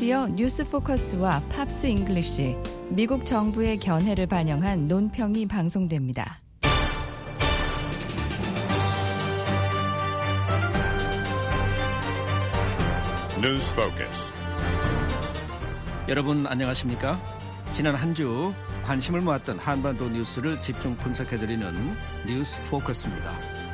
드디어 뉴스 포커스와 팝스 잉글리쉬, 미국 정부의 견해를 반영한 논평이 방송됩니다. 뉴스 포커스. 여러분 안녕하십니까? 지난 한 주 관심을 모았던 한반도 뉴스를 집중 분석해드리는 뉴스 포커스입니다.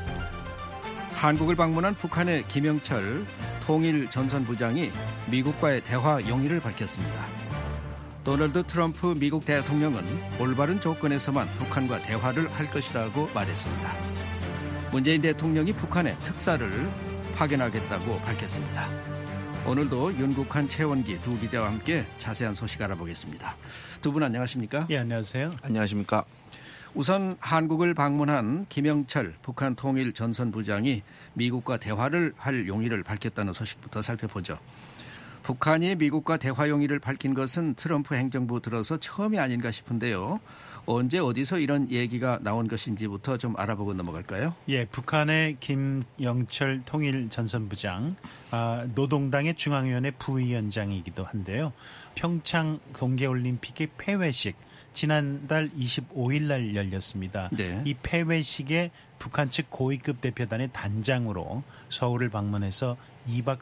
한국을 방문한 북한의 김영철 통일전선부장이 미국과의 대화 용의를 밝혔습니다. 도널드 트럼프 미국 대통령은 올바른 조건에서만 북한과 대화를 할 것이라고 말했습니다. 문재인 대통령이 북한의 특사를 파견하겠다고 밝혔습니다. 오늘도 윤국한, 최원기 두 기자와 함께 자세한 소식 알아보겠습니다. 두 분 안녕하십니까? 예, 안녕하세요. 안녕하십니까? 우선 한국을 방문한 김영철 북한 통일전선부장이 미국과 대화를 할 용의를 밝혔다는 소식부터 살펴보죠. 북한이 미국과 대화 용의를 밝힌 것은 트럼프 행정부 들어서 처음이 아닌가 싶은데요. 언제 어디서 이런 얘기가 나온 것인지부터 좀 알아보고 넘어갈까요? 예, 북한의 김영철 통일전선부장, 노동당의 중앙위원회 부위원장이기도 한데요. 평창 동계올림픽의 폐회식 지난달 25일 날 열렸습니다. 네. 이 폐회식에 북한 측 고위급 대표단의 단장으로 서울을 방문해서 2박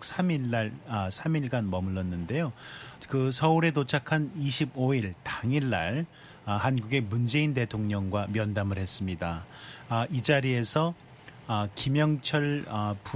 3일간 머물렀는데요. 그 서울에 도착한 25일 당일날 한국의 문재인 대통령과 면담을 했습니다. 이 자리에서 김영철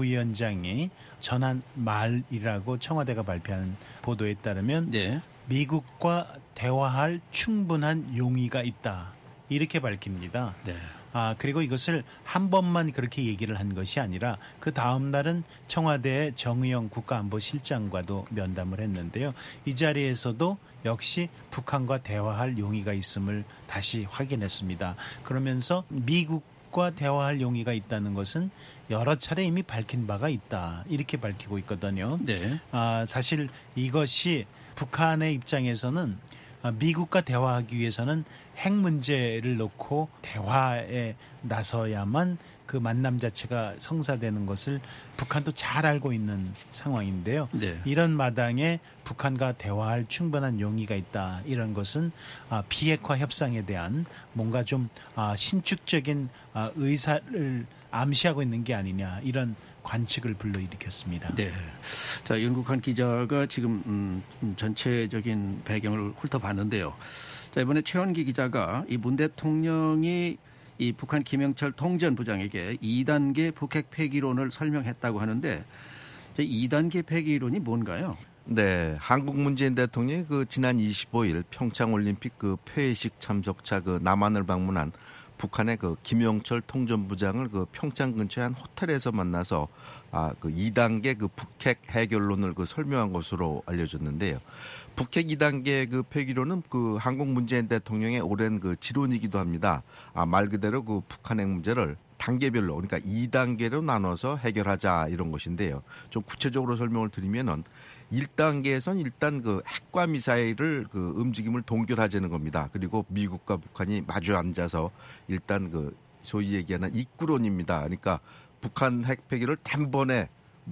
부위원장이 전한 말이라고 청와대가 발표한 보도에 따르면 네. 미국과 대화할 충분한 용의가 있다. 이렇게 밝힙니다. 네. 그리고 이것을 한 번만 그렇게 얘기를 한 것이 아니라 그 다음 날은 청와대의 정의용 국가안보실장과도 면담을 했는데요. 이 자리에서도 역시 북한과 대화할 용의가 있음을 다시 확인했습니다. 그러면서 미국과 대화할 용의가 있다는 것은 여러 차례 이미 밝힌 바가 있다. 이렇게 밝히고 있거든요. 네. 사실 이것이 북한의 입장에서는 미국과 대화하기 위해서는 핵 문제를 놓고 대화에 나서야만 그 만남 자체가 성사되는 것을 북한도 잘 알고 있는 상황인데요. 네. 이런 마당에 북한과 대화할 충분한 용의가 있다. 이런 것은 비핵화 협상에 대한 뭔가 좀 신축적인 의사를 암시하고 있는 게 아니냐, 이런 관측을 불러일으켰습니다. 네. 자, 윤국한 기자가 지금 전체적인 배경을 훑어봤는데요. 자, 이번에 최원기 기자가 이 문 대통령이 이 북한 김영철 통전부장에게 2단계 북핵 폐기론을 설명했다고 하는데 2단계 폐기론이 뭔가요? 네, 한국 문재인 대통령이 지난 25일 평창 올림픽 폐회식 참석차 남한을 방문한 북한의 김영철 통전부장을 평창 근처의 한 호텔에서 만나서 2단계 북핵 해결론을 설명한 것으로 알려졌는데요. 북핵 2단계 폐기론은 한국 문재인 대통령의 오랜 지론이기도 합니다. 말 그대로 북한 핵 문제를 단계별로, 그러니까 2단계로 나눠서 해결하자, 이런 것인데요. 좀 구체적으로 설명을 드리면은 1단계에선 일단 핵과 미사일을 움직임을 동결하자는 겁니다. 그리고 미국과 북한이 마주 앉아서 일단 소위 얘기하는 입구론입니다. 그러니까 북한 핵 폐기를 단번에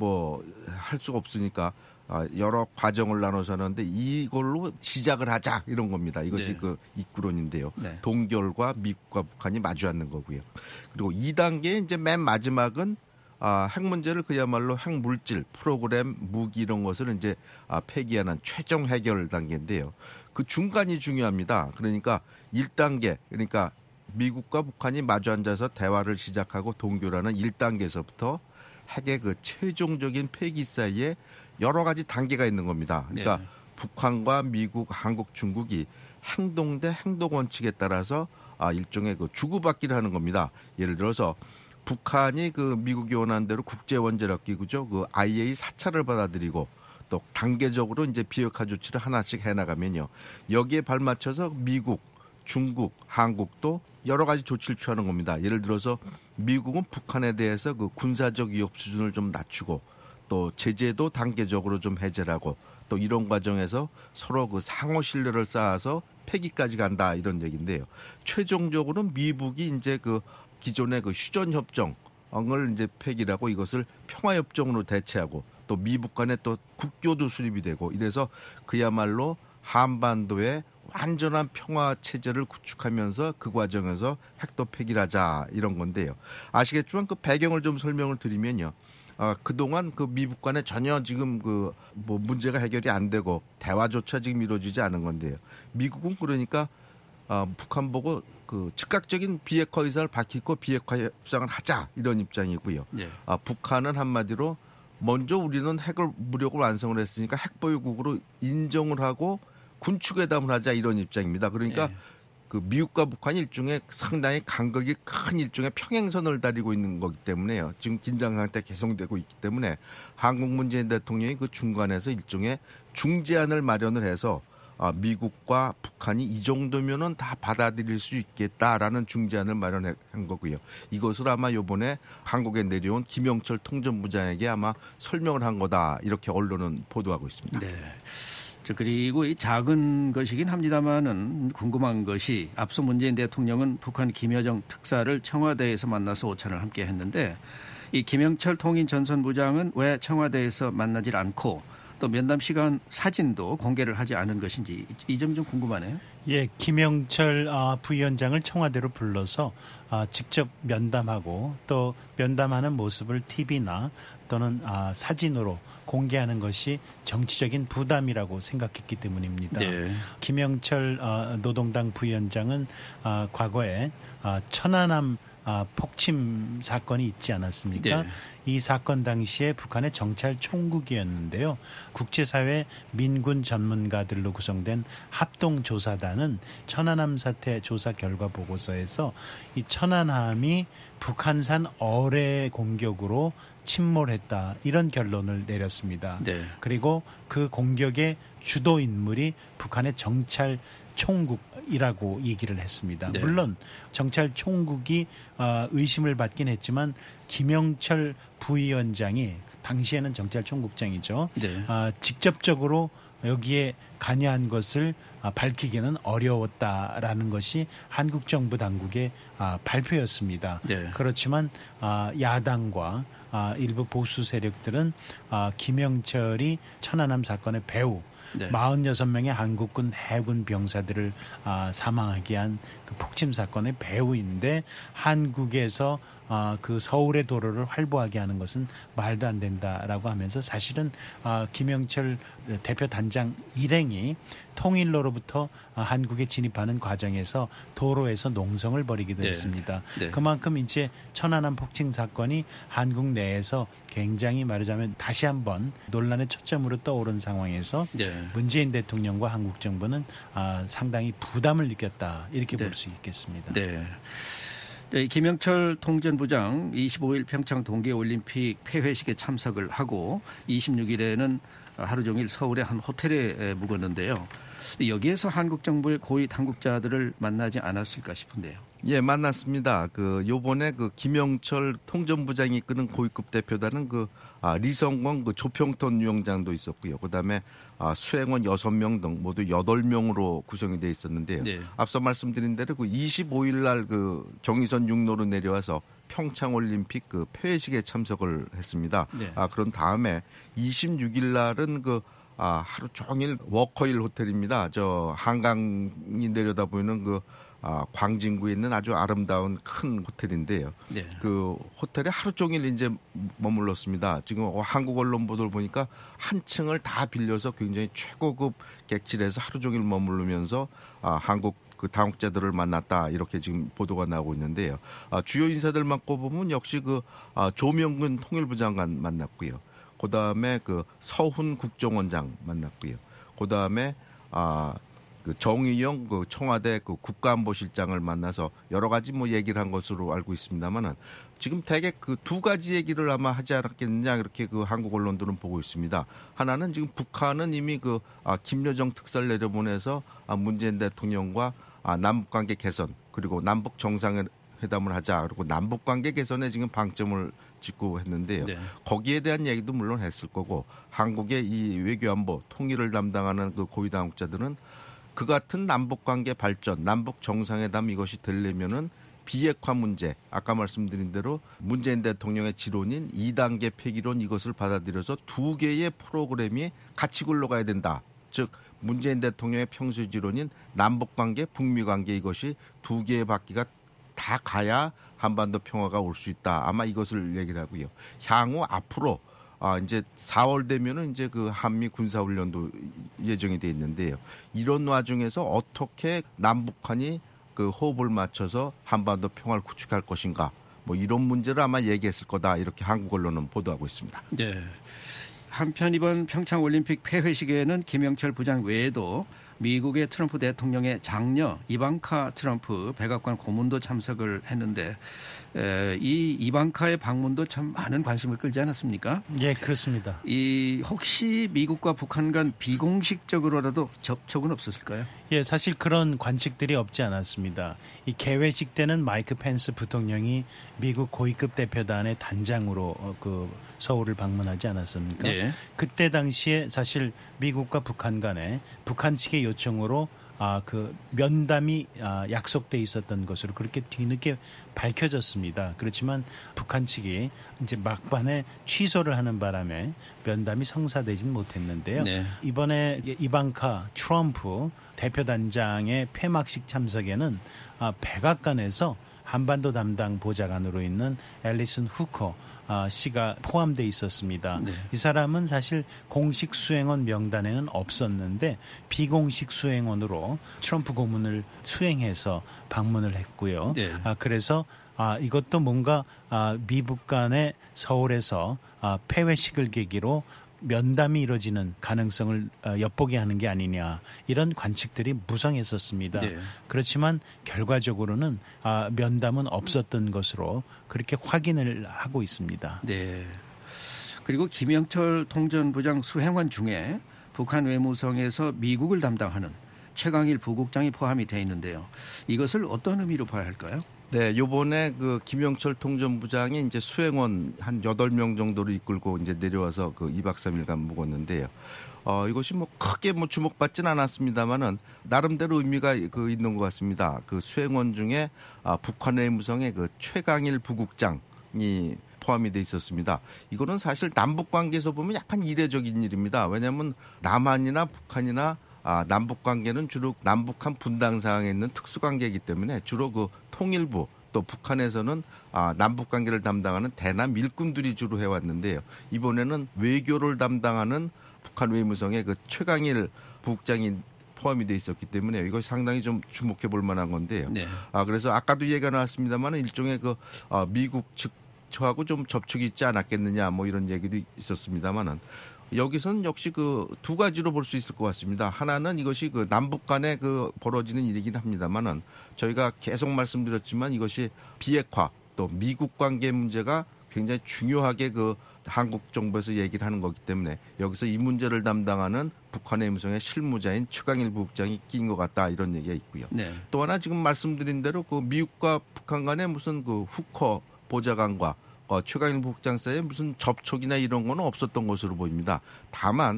할 수가 없으니까 여러 과정을 나눠서 하는데 이걸로 시작을 하자, 이런 겁니다. 이것이 네. 입구론인데요. 네. 동결과 미국과 북한이 마주 앉는 거고요. 그리고 2단계 이제 맨 마지막은 핵 문제를 그야말로 핵 물질, 프로그램, 무기 이런 것을 이제 폐기하는 최종 해결 단계인데요. 그 중간이 중요합니다. 그러니까 1단계, 그러니까 미국과 북한이 마주 앉아서 대화를 시작하고 동결하는 1단계에서부터 핵의 최종적인 폐기 사이에 여러 가지 단계가 있는 겁니다. 그러니까 네. 북한과 미국, 한국, 중국이 행동 대 행동 원칙에 따라서 일종의 주고받기를 하는 겁니다. 예를 들어서 북한이 미국이 원하는 대로 국제원자력기구죠. IA 4차를 받아들이고 또 단계적으로 이제 비핵화 조치를 하나씩 해나가면요. 여기에 발맞춰서 미국, 중국, 한국도 여러 가지 조치를 취하는 겁니다. 예를 들어서 미국은 북한에 대해서 군사적 위협 수준을 좀 낮추고 또 제재도 단계적으로 좀 해제하고 또 이런 과정에서 서로 상호 신뢰를 쌓아서 폐기까지 간다, 이런 얘기인데요. 최종적으로 미국이 이제 기존의 휴전협정을 이제 폐기하고 이것을 평화협정으로 대체하고 또 미북 간에 또 국교도 수립이 되고 이래서 그야말로 한반도의 완전한 평화 체제를 구축하면서 그 과정에서 핵도 폐기하자 이런 건데요. 아시겠지만 그 배경을 좀 설명을 드리면요. 그동안 그 미북 간에 전혀 지금 그 뭐 문제가 해결이 안 되고 대화조차 지금 이루어지지 않은 건데요. 미국은 그러니까 북한 보고 그 즉각적인 비핵화 의사를 밝히고 비핵화 협상을 하자 이런 입장이고요. 네. 북한은 한마디로 먼저 우리는 핵을 무력으로 완성을 했으니까 핵 보유국으로 인정을 하고 군축회담을 하자 이런 입장입니다. 그러니까 네. 그 미국과 북한이 일종의 상당히 간극이 큰 일종의 평행선을 다리고 있는 거기 때문에요. 지금 긴장 상태 계속되고 있기 때문에 한국 문재인 대통령이 그 중간에서 일종의 중재안을 마련을 해서 미국과 북한이 이 정도면은 다 받아들일 수 있겠다라는 중재안을 마련한 거고요. 이것을 아마 이번에 한국에 내려온 김영철 통전부장에게 아마 설명을 한 거다 이렇게 언론은 보도하고 있습니다. 네. 그리고 이 작은 것이긴 합니다만은 궁금한 것이 앞서 문재인 대통령은 북한 김여정 특사를 청와대에서 만나서 오찬을 함께 했는데 이 김영철 통일전선부장은 왜 청와대에서 만나질 않고 또 면담 시간 사진도 공개를 하지 않은 것인지 이 점 좀 궁금하네요. 예, 김영철 부위원장을 청와대로 불러서 직접 면담하고 또 면담하는 모습을 TV나 또는 사진으로 공개하는 것이 정치적인 부담이라고 생각했기 때문입니다. 네. 김영철 노동당 부위원장은 과거에 천안함 폭침 사건이 있지 않았습니까? 네. 이 사건 당시에 북한의 정찰 총국이었는데요. 국제사회 민군 전문가들로 구성된 합동조사단은 천안함 사태 조사 결과 보고서에서 이 천안함이 북한산 어뢰 공격으로 침몰했다 이런 결론을 내렸습니다. 네. 그리고 그 공격의 주도 인물이 북한의 정찰 총국이라고 얘기를 했습니다. 네. 물론 정찰 총국이 의심을 받긴 했지만 김영철 부위원장이 당시에는 정찰 총국장이죠. 네. 직접적으로 여기에 관여한 것을 밝히기는 어려웠다라는 것이 한국 정부 당국의 발표였습니다. 네. 그렇지만 야당과 일부 보수 세력들은 김영철이 천안함 사건의 배후 네. 46명의 한국군 해군 병사들을 사망하게 한 그 폭침 사건의 배후인데 한국에서 그 서울의 도로를 활보하게 하는 것은 말도 안 된다라고 하면서 사실은 김영철 대표 단장 일행이 통일로로부터 한국에 진입하는 과정에서 도로에서 농성을 벌이기도 네. 했습니다. 네. 그만큼 이제 천안함 폭침 사건이 한국 내에서 굉장히 말하자면 다시 한번 논란의 초점으로 떠오른 상황에서 네. 문재인 대통령과 한국 정부는 상당히 부담을 느꼈다 이렇게 네. 볼 수 있겠습니다. 네. 네, 김영철 통전부장 25일 평창 동계올림픽 폐회식에 참석을 하고 26일에는 하루 종일 서울의 한 호텔에 묵었는데요. 여기에서 한국 정부의 고위 당국자들을 만나지 않았을까 싶은데요. 예, 만났습니다. 요번에 김영철 통전부장이 이끄는 고위급 대표단은 리성광 조평턴 위원장도 있었고요. 그다음에 수행원 6명 등 모두 8명으로 구성이 돼 있었는데요. 네. 앞서 말씀드린 대로 25일 날 경의선 육로로 내려와서 평창 올림픽 폐회식에 참석을 했습니다. 네. 그런 다음에 26일 날은 하루 종일 워커힐 호텔입니다. 한강이 내려다 보이는 광진구에 있는 아주 아름다운 큰 호텔인데요. 네. 그 호텔에 하루 종일 이제 머물렀습니다. 지금 한국 언론 보도를 보니까 한 층을 다 빌려서 굉장히 최고급 객실에서 하루 종일 머무르면서 한국 당국자들을 만났다 이렇게 지금 보도가 나오고 있는데요. 주요 인사들만 꼽으면 역시 조명근 통일부 장관 만났고요. 그다음에 서훈 국정원장 만났고요. 그다음에 정의용 청와대 국가안보실장을 만나서 여러 가지 얘기를 한 것으로 알고 있습니다만은 지금 대개 두 가지 얘기를 아마 하지 않았겠느냐 이렇게 한국 언론들은 보고 있습니다. 하나는 지금 북한은 이미 김여정 특사를 내려보내서 문재인 대통령과 남북관계 개선 그리고 남북 정상회담을 하자 그리고 남북관계 개선에 지금 방점을 짓고 했는데요. 네. 거기에 대한 얘기도 물론 했을 거고 한국의 이 외교안보 통일을 담당하는 고위 당국자들은 그 같은 남북관계 발전, 남북 정상회담 이것이 되려면은 비핵화 문제, 아까 말씀드린 대로 문재인 대통령의 지론인 2단계 폐기론 이것을 받아들여서 두 개의 프로그램이 같이 굴러가야 된다. 즉 문재인 대통령의 평소 지론인 남북관계, 북미관계 이것이 두 개의 바퀴가 다 가야 한반도 평화가 올 수 있다. 아마 이것을 얘기를 하고요. 향후 앞으로 이제 4월 되면은 이제 그 한미 군사훈련도 예정이 돼 있는데요. 이런 와중에서 어떻게 남북한이 그 호흡을 맞춰서 한반도 평화를 구축할 것인가. 뭐 이런 문제를 아마 얘기했을 거다. 이렇게 한국 언론은 보도하고 있습니다. 네. 한편 이번 평창 올림픽 폐회식에는 김영철 부장 외에도 미국의 트럼프 대통령의 장녀 이방카 트럼프 백악관 고문도 참석을 했는데 이 이방카의 방문도 참 많은 관심을 끌지 않았습니까? 예, 그렇습니다. 혹시 미국과 북한 간 비공식적으로라도 접촉은 없었을까요? 예, 사실 그런 관측들이 없지 않았습니다. 이 개회식 때는 마이크 펜스 부통령이 미국 고위급 대표단의 단장으로 그 서울을 방문하지 않았습니까? 네. 그때 당시에 사실 미국과 북한 간에 북한 측의 요청으로 그 면담이 약속돼 있었던 것으로 그렇게 뒤늦게 밝혀졌습니다. 그렇지만 북한 측이 이제 막판에 취소를 하는 바람에 면담이 성사되진 못했는데요. 네. 이번에 이방카 트럼프 대표단장의 폐막식 참석에는 백악관에서 한반도 담당 보좌관으로 있는 앨리슨 후커 씨가 포함되어 있었습니다. 네. 이 사람은 사실 공식 수행원 명단에는 없었는데 비공식 수행원으로 트럼프 고문을 수행해서 방문을 했고요. 네. 그래서 이것도 뭔가 미북 간의 서울에서 폐회식을 계기로 면담이 이루어지는 가능성을 엿보게 하는 게 아니냐 이런 관측들이 무성했었습니다. 네. 그렇지만 결과적으로는 면담은 없었던 것으로 그렇게 확인을 하고 있습니다. 네. 그리고 김영철 통전부장 수행원 중에 북한 외무성에서 미국을 담당하는 최강일 부국장이 포함이 되어 있는데요. 이것을 어떤 의미로 봐야 할까요? 네, 요번에 그 김영철 통전부장이 이제 수행원 한 8명 정도를 이끌고 이제 내려와서 그 2박 3일간 묵었는데요. 이것이 뭐 크게 뭐 주목받지는 않았습니다만은 나름대로 의미가 그 있는 것 같습니다. 그 수행원 중에 북한 외무성의 그 최강일 부국장이 포함이 돼 있었습니다. 이거는 사실 남북 관계에서 보면 약간 이례적인 일입니다. 왜냐하면 남한이나 북한이나 남북 관계는 주로 남북한 분당 상황에 있는 특수 관계이기 때문에 주로 그 통일부 또 북한에서는 남북 관계를 담당하는 대남 일꾼들이 주로 해왔는데요. 이번에는 외교를 담당하는 북한 외무성의 그 최강일 부국장이 포함이 돼 있었기 때문에 이것이 상당히 좀 주목해 볼 만한 건데요. 네. 그래서 아까도 얘기가 나왔습니다만 일종의 그 미국 측하고 좀 접촉이 있지 않았겠느냐 뭐 이런 얘기도 있었습니다만은. 여기서는 역시 그 두 가지로 볼 수 있을 것 같습니다. 하나는 이것이 그 남북 간에 그 벌어지는 일이긴 합니다만은 저희가 계속 말씀드렸지만 이것이 비핵화 또 미국 관계 문제가 굉장히 중요하게 그 한국 정부에서 얘기를 하는 거기 때문에 여기서 이 문제를 담당하는 북한의 외무성의 실무자인 최강일 부국장이 끼인 것 같다 이런 얘기가 있고요. 네. 또 하나 지금 말씀드린 대로 그 미국과 북한 간에 무슨 그 후커 보좌관과 최강일 부국장 사이에 무슨 접촉이나 이런 거는 없었던 것으로 보입니다. 다만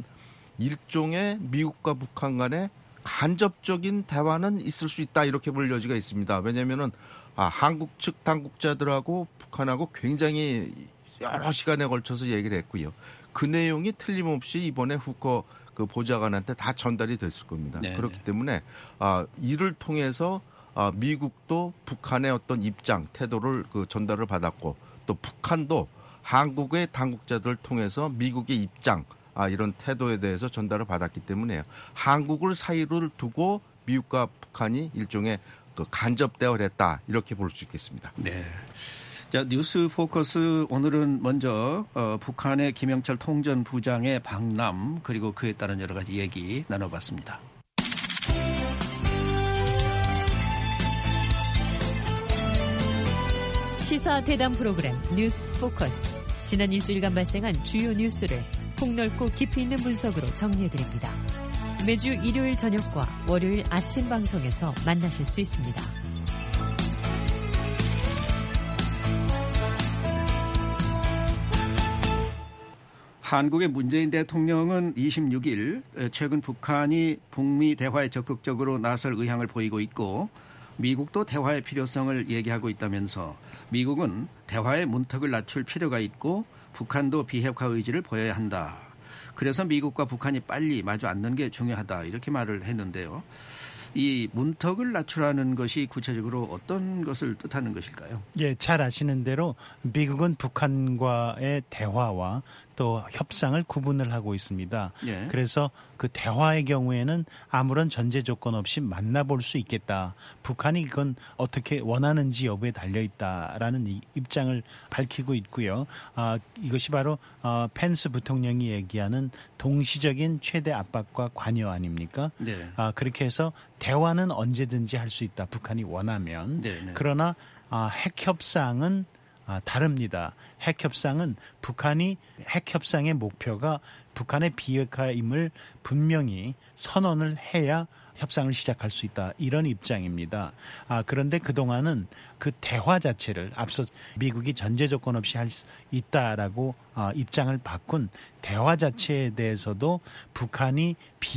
일종의 미국과 북한 간에 간접적인 대화는 있을 수 있다 이렇게 볼 여지가 있습니다. 왜냐하면은 한국 측 당국자들하고 북한하고 굉장히 여러 시간에 걸쳐서 얘기를 했고요. 그 내용이 틀림없이 이번에 후커 그 보좌관한테 다 전달이 됐을 겁니다. 네네. 그렇기 때문에 이를 통해서 미국도 북한의 어떤 입장, 태도를 그 전달을 받았고 또 북한도 한국의 당국자들을 통해서 미국의 입장, 이런 태도에 대해서 전달을 받았기 때문에 한국을 사이를 두고 미국과 북한이 일종의 그 간접 대화를 했다 이렇게 볼 수 있겠습니다. 네. 자, 뉴스 포커스 오늘은 먼저 북한의 김영철 통전부장의 방남 그리고 그에 따른 여러 가지 얘기 나눠봤습니다. 시사 대담 프로그램 뉴스 포커스. 지난 일주일간 발생한 주요 뉴스를 폭넓고 깊이 있는 분석으로 정리해드립니다. 매주 일요일 저녁과 월요일 아침 방송에서 만나실 수 있습니다. 한국의 문재인 대통령은 26일 최근 북한이 북미 대화에 적극적으로 나설 의향을 보이고 있고 미국도 대화의 필요성을 얘기하고 있다면서 미국은 대화의 문턱을 낮출 필요가 있고 북한도 비핵화 의지를 보여야 한다. 그래서 미국과 북한이 빨리 마주 앉는 게 중요하다. 이렇게 말을 했는데요. 이 문턱을 낮추라는 것이 구체적으로 어떤 것을 뜻하는 것일까요? 예, 잘 아시는 대로 미국은 북한과의 대화와 또 협상을 구분을 하고 있습니다. 예. 그래서 그 대화의 경우에는 아무런 전제 조건 없이 만나볼 수 있겠다. 북한이 이건 어떻게 원하는지 여부에 달려있다라는 입장을 밝히고 있고요. 이것이 바로 펜스 부통령이 얘기하는 동시적인 최대 압박과 관여 아닙니까? 네. 그렇게 해서 대화는 언제든지 할 수 있다. 북한이 원하면. 네. 그러나 핵협상은 다릅니다. 핵협상은 북한이 핵협상의 목표가 북한의 비핵화임을 분명히 선언을 해야 협상을 시작할 수 있다. 이런 입장입니다. 그런데 그동안은 그 대화 자체를 앞서 미국이 전제 조건 없이 할 수 있다라고 입장을 바꾼 대화 자체에 대해서도 북한이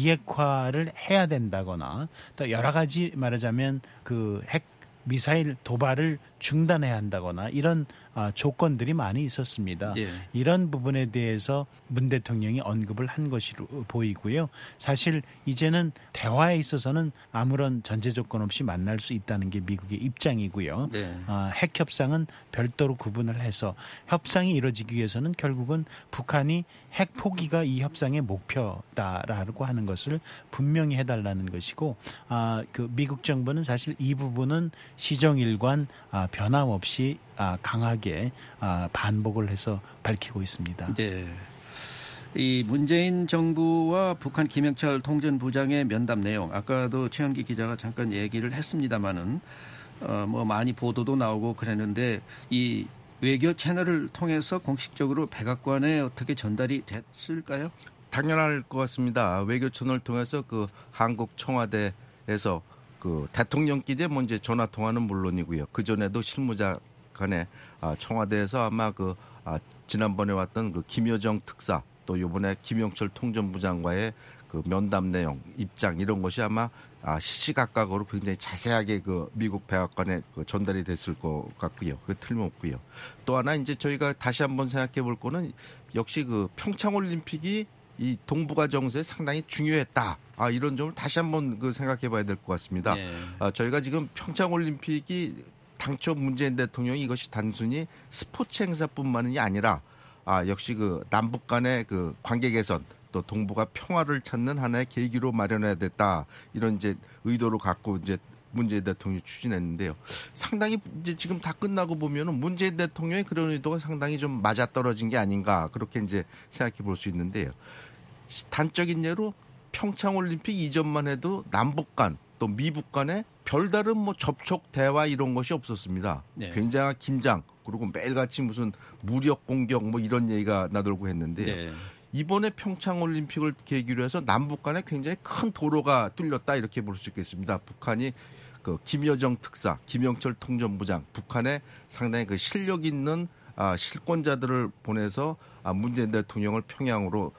비핵화를 해야 된다거나 또 여러 가지 말하자면 그 핵 미사일 도발을 중단해야 한다거나 이런 조건들이 많이 있었습니다. 예. 이런 부분에 대해서 문 대통령이 언급을 한 것으로 보이고요. 사실 이제는 대화에 있어서는 아무런 전제 조건 없이 만날 수 있다는 게 미국의 입장이고요. 네. 핵 협상은 별도로 구분을 해서 협상이 이루어지기 위해서는 결국은 북한이 핵 포기가 이 협상의 목표다라고 하는 것을 분명히 해달라는 것이고, 그 미국 정부는 사실 이 부분은 시정일관 변함없이 강하게 반복을 해서 밝히고 있습니다. 네. 이 문재인 정부와 북한 김영철 통전부장의 면담 내용, 아까도 최현기 기자가 잠깐 얘기를 했습니다마는 뭐 많이 보도도 나오고 그랬는데 이 외교 채널을 통해서 공식적으로 백악관에 어떻게 전달이 됐을까요? 당연할 것 같습니다. 외교 채널을 통해서 그 한국 청와대에서 그 대통령끼리 먼저 전화 통화는 물론이고요. 그 전에도 실무자 간에 청와대에서 아마 그 지난번에 왔던 그 김여정 특사 또 이번에 김영철 통전부장과의 그 면담 내용, 입장 이런 것이 아마 시시각각으로 굉장히 자세하게 그 미국 백악관에 그 전달이 됐을 것 같고요. 그 틀림없고요. 또 하나 이제 저희가 다시 한번 생각해 볼 거는 역시 그 평창 올림픽이 이 동북아 정세에 상당히 중요했다. 이런 점을 다시 한번 그 생각해 봐야 될 것 같습니다. 네. 저희가 지금 평창 올림픽이 당초 문재인 대통령이 이것이 단순히 스포츠 행사뿐만이 아니라 역시 그 남북 간의 그 관계 개선 또 동북아 평화를 찾는 하나의 계기로 마련해야 됐다. 이런 이제 의도를 갖고 이제 문재인 대통령이 추진했는데요. 상당히 이제 지금 다 끝나고 보면은 문재인 대통령의 그런 의도가 상당히 좀 맞아떨어진 게 아닌가 그렇게 이제 생각해 볼 수 있는데요. 단적인 예로 평창 올림픽 이전만 해도 남북 간 또 미북 간에 별다른 뭐 접촉 대화 이런 것이 없었습니다. 네. 굉장한 긴장 그리고 매일같이 무슨 무력 공격 뭐 이런 얘기가 나돌고 했는데요. 네. 이번에 평창 올림픽을 계기로 해서 남북 간에 굉장히 큰 도로가 뚫렸다 이렇게 볼 수 있겠습니다. 북한이 그 김여정 특사, 김영철 통전부장, 북한에 상당히 그 실력 있는 실권자들을 보내서 문재인 대통령을 평양으로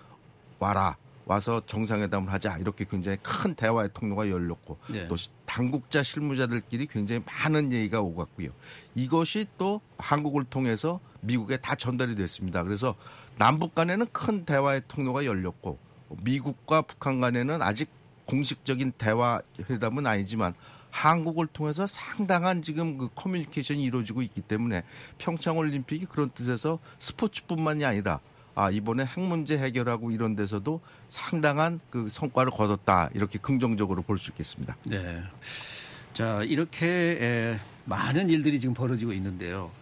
와서 정상회담을 하자 이렇게 굉장히 큰 대화의 통로가 열렸고 네. 또 당국자 실무자들끼리 굉장히 많은 얘기가 오갔고요. 이것이 또 한국을 통해서 미국에 다 전달이 됐습니다. 그래서 남북 간에는 큰 대화의 통로가 열렸고 미국과 북한 간에는 아직 공식적인 대화 회담은 아니지만 한국을 통해서 상당한 지금 그 커뮤니케이션이 이루어지고 있기 때문에 평창 올림픽이 그런 뜻에서 스포츠뿐만이 아니라 이번에 핵 문제 해결하고 이런 데서도 상당한 그 성과를 거뒀다 이렇게 긍정적으로 볼 수 있겠습니다. 네. 자, 이렇게 많은 일들이 지금 벌어지고 있는데요.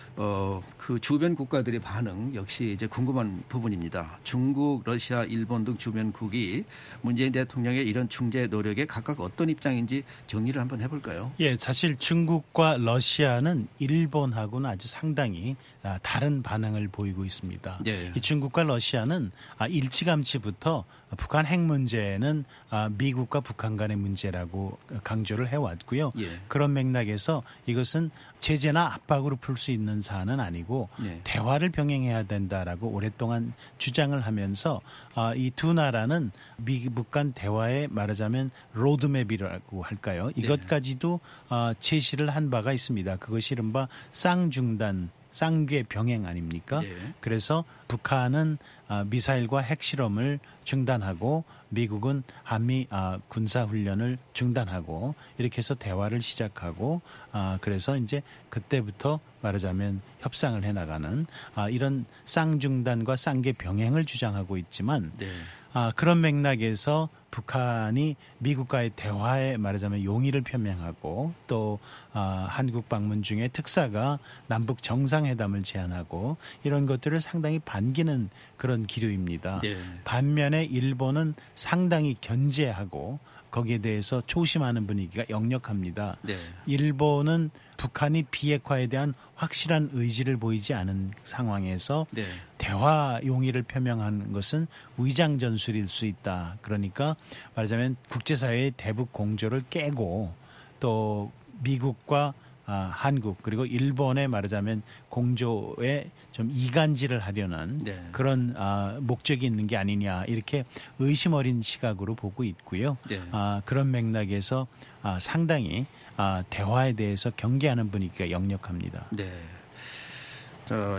그 주변 국가들의 반응 역시 이제 궁금한 부분입니다. 중국, 러시아, 일본 등 주변국이 문재인 대통령의 이런 중재 노력에 각각 어떤 입장인지 정리를 한번 해볼까요? 예, 사실 중국과 러시아는 일본하고는 아주 상당히 다른 반응을 보이고 있습니다. 예. 이 중국과 러시아는 일찌감치부터 북한 핵 문제는 미국과 북한 간의 문제라고 강조를 해왔고요. 예. 그런 맥락에서 이것은 제재나 압박으로 풀 수 있는 만난 사안은 아니고 네. 대화를 병행해야 된다라고 오랫동안 주장을 하면서 이 두 나라는 미국 간 대화에 말하자면 로드맵이라고 할까요? 이것까지도 제시를 한 바가 있습니다. 그것이 이른바 쌍중단 쌍궤 병행 아닙니까? 네. 그래서 북한은 미사일과 핵실험을 중단하고 미국은 한미 군사훈련을 중단하고 이렇게 해서 대화를 시작하고 그래서 이제 그때부터 말하자면 협상을 해나가는 이런 쌍중단과 쌍궤 병행을 주장하고 있지만 네. 그런 맥락에서 북한이 미국과의 대화에 말하자면 용의를 표명하고 또 한국 방문 중에 특사가 남북 정상회담을 제안하고 이런 것들을 상당히 반기는 그런 기류입니다. 네. 반면에 일본은 상당히 견제하고 거기에 대해서 조심하는 분위기가 역력합니다. 네. 일본은 북한이 비핵화에 대한 확실한 의지를 보이지 않은 상황에서 네. 대화 용의를 표명하는 것은 위장 전술일 수 있다. 그러니까 말하자면 국제사회의 대북 공조를 깨고 또 미국과 한국 그리고 일본에 말하자면 공조에 좀 이간질을 하려는 네. 그런 목적이 있는 게 아니냐 이렇게 의심 어린 시각으로 보고 있고요. 네. 그런 맥락에서 상당히 대화에 대해서 경계하는 분위기가 역력합니다. 네. 자,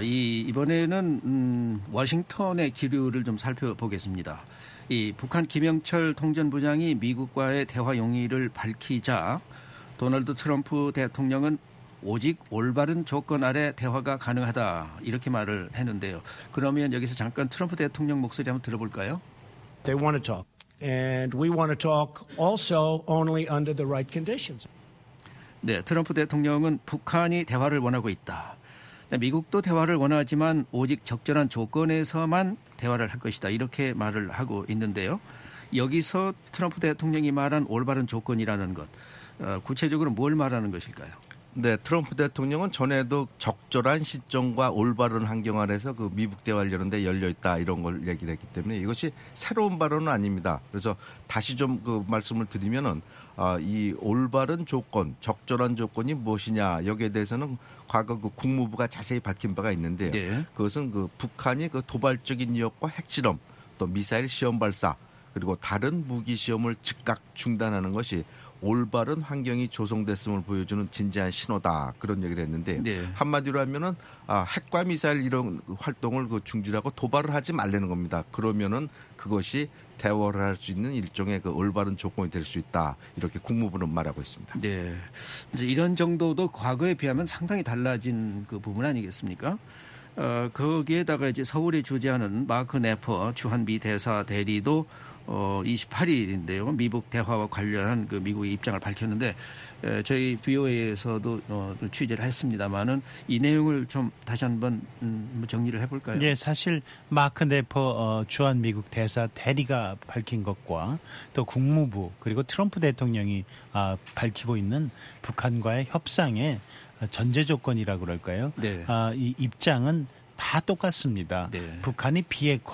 이번에는 워싱턴의 기류를 좀 살펴보겠습니다. 이 북한 김영철 통전부장이 미국과의 대화 용의를 밝히자 도널드 트럼프 대통령은 오직 올바른 조건 아래 대화가 가능하다 이렇게 말을 했는데요. 그러면 여기서 잠깐 트럼프 대통령 목소리 한번 들어볼까요? They want to talk. And we want to talk also only under the right conditions. 네, 트럼프 대통령은 북한이 대화를 원하고 있다. 미국도 대화를 원하지만 오직 적절한 조건에서만 대화를 할 것이다. 이렇게 말을 하고 있는데요. 여기서 트럼프 대통령이 말한 올바른 조건이라는 것, 구체적으로 뭘 말하는 것일까요? 네, 트럼프 대통령은 전에도 적절한 시점과 올바른 환경 아래서 그 미북 대화를 여는데 열려 있다 이런 걸 얘기를 했기 때문에 이것이 새로운 발언은 아닙니다. 그래서 다시 좀 그 말씀을 드리면은 이 올바른 조건, 적절한 조건이 무엇이냐 여기에 대해서는 과거 그 국무부가 자세히 밝힌 바가 있는데요. 네. 그것은 그 북한이 그 도발적인 위협과 핵실험, 또 미사일 시험 발사 그리고 다른 무기 시험을 즉각 중단하는 것이 올바른 환경이 조성됐음을 보여주는 진지한 신호다 그런 얘기를 했는데 네. 한마디로 하면은 핵과 미사일 이런 활동을 그 중지하고 도발을 하지 말라는 겁니다. 그러면은 그것이 대화를 할 수 있는 일종의 그 올바른 조건이 될 수 있다 이렇게 국무부는 말하고 있습니다. 네, 이제 이런 정도도 과거에 비하면 상당히 달라진 그 부분 아니겠습니까? 거기에다가 이제 서울에 주재하는 마크 네퍼 주한미 대사 대리도 28일인데요. 미북 대화와 관련한 그 미국의 입장을 밝혔는데 저희 VOA에서도 취재를 했습니다만은 이 내용을 좀 다시 한번 정리를 해볼까요? 예, 사실 마크 네퍼 주한 미국 대사 대리가 밝힌 것과 또 국무부 그리고 트럼프 대통령이 밝히고 있는 북한과의 협상의 전제 조건이라고 그럴까요? 네. 이 입장은 다 똑같습니다. 네. 북한이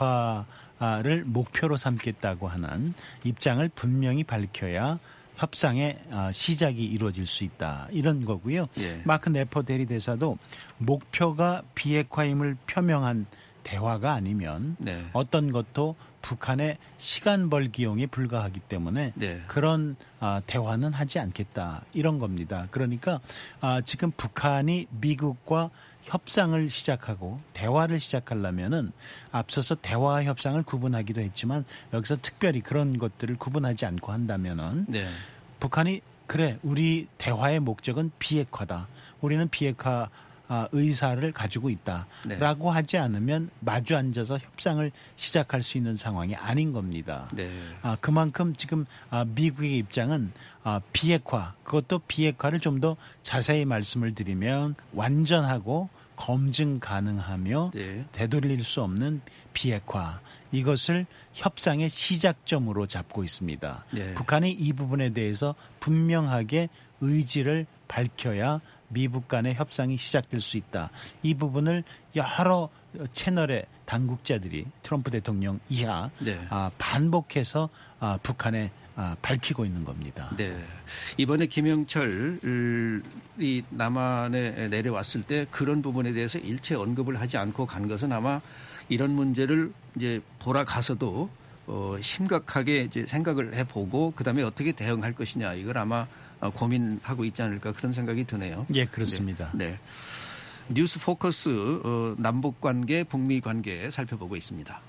비핵화를 목표로 삼겠다고 하는 입장을 분명히 밝혀야 협상의 시작이 이루어질 수 있다. 이런 거고요. 예. 마크 네퍼 대리대사도 목표가 비핵화임을 표명한 대화가 아니면 네. 어떤 것도 북한의 시간 벌기용에 불과하기 때문에 네. 그런 대화는 하지 않겠다. 이런 겁니다. 그러니까 지금 북한이 미국과 협상을 시작하고 대화를 시작하려면은 앞서서 대화와 협상을 구분하기도 했지만 여기서 특별히 그런 것들을 구분하지 않고 한다면은 네. 북한이 그래 우리 대화의 목적은 비핵화다. 우리는 비핵화 의사를 가지고 있다라고 네. 하지 않으면 마주 앉아서 협상을 시작할 수 있는 상황이 아닌 겁니다. 네. 그만큼 지금 미국의 입장은 비핵화 그것도 비핵화를 좀 더 자세히 말씀을 드리면 완전하고 검증 가능하며 네. 되돌릴 수 없는 비핵화 이것을 협상의 시작점으로 잡고 있습니다. 네. 북한이 이 부분에 대해서 분명하게 의지를 밝혀야 미북 간의 협상이 시작될 수 있다. 이 부분을 여러 채널의 당국자들이 트럼프 대통령 이하 네. 반복해서 북한에 밝히고 있는 겁니다. 네. 이번에 김영철이 남한에 내려왔을 때 그런 부분에 대해서 일체 언급을 하지 않고 간 것은 아마 이런 문제를 이제 돌아가서도 심각하게 이제 생각을 해보고 그다음에 어떻게 대응할 것이냐 이걸 아마 고민하고 있지 않을까 그런 생각이 드네요. 예, 그렇습니다. 네. 뉴스 포커스 남북 관계, 북미 관계 살펴보고 있습니다.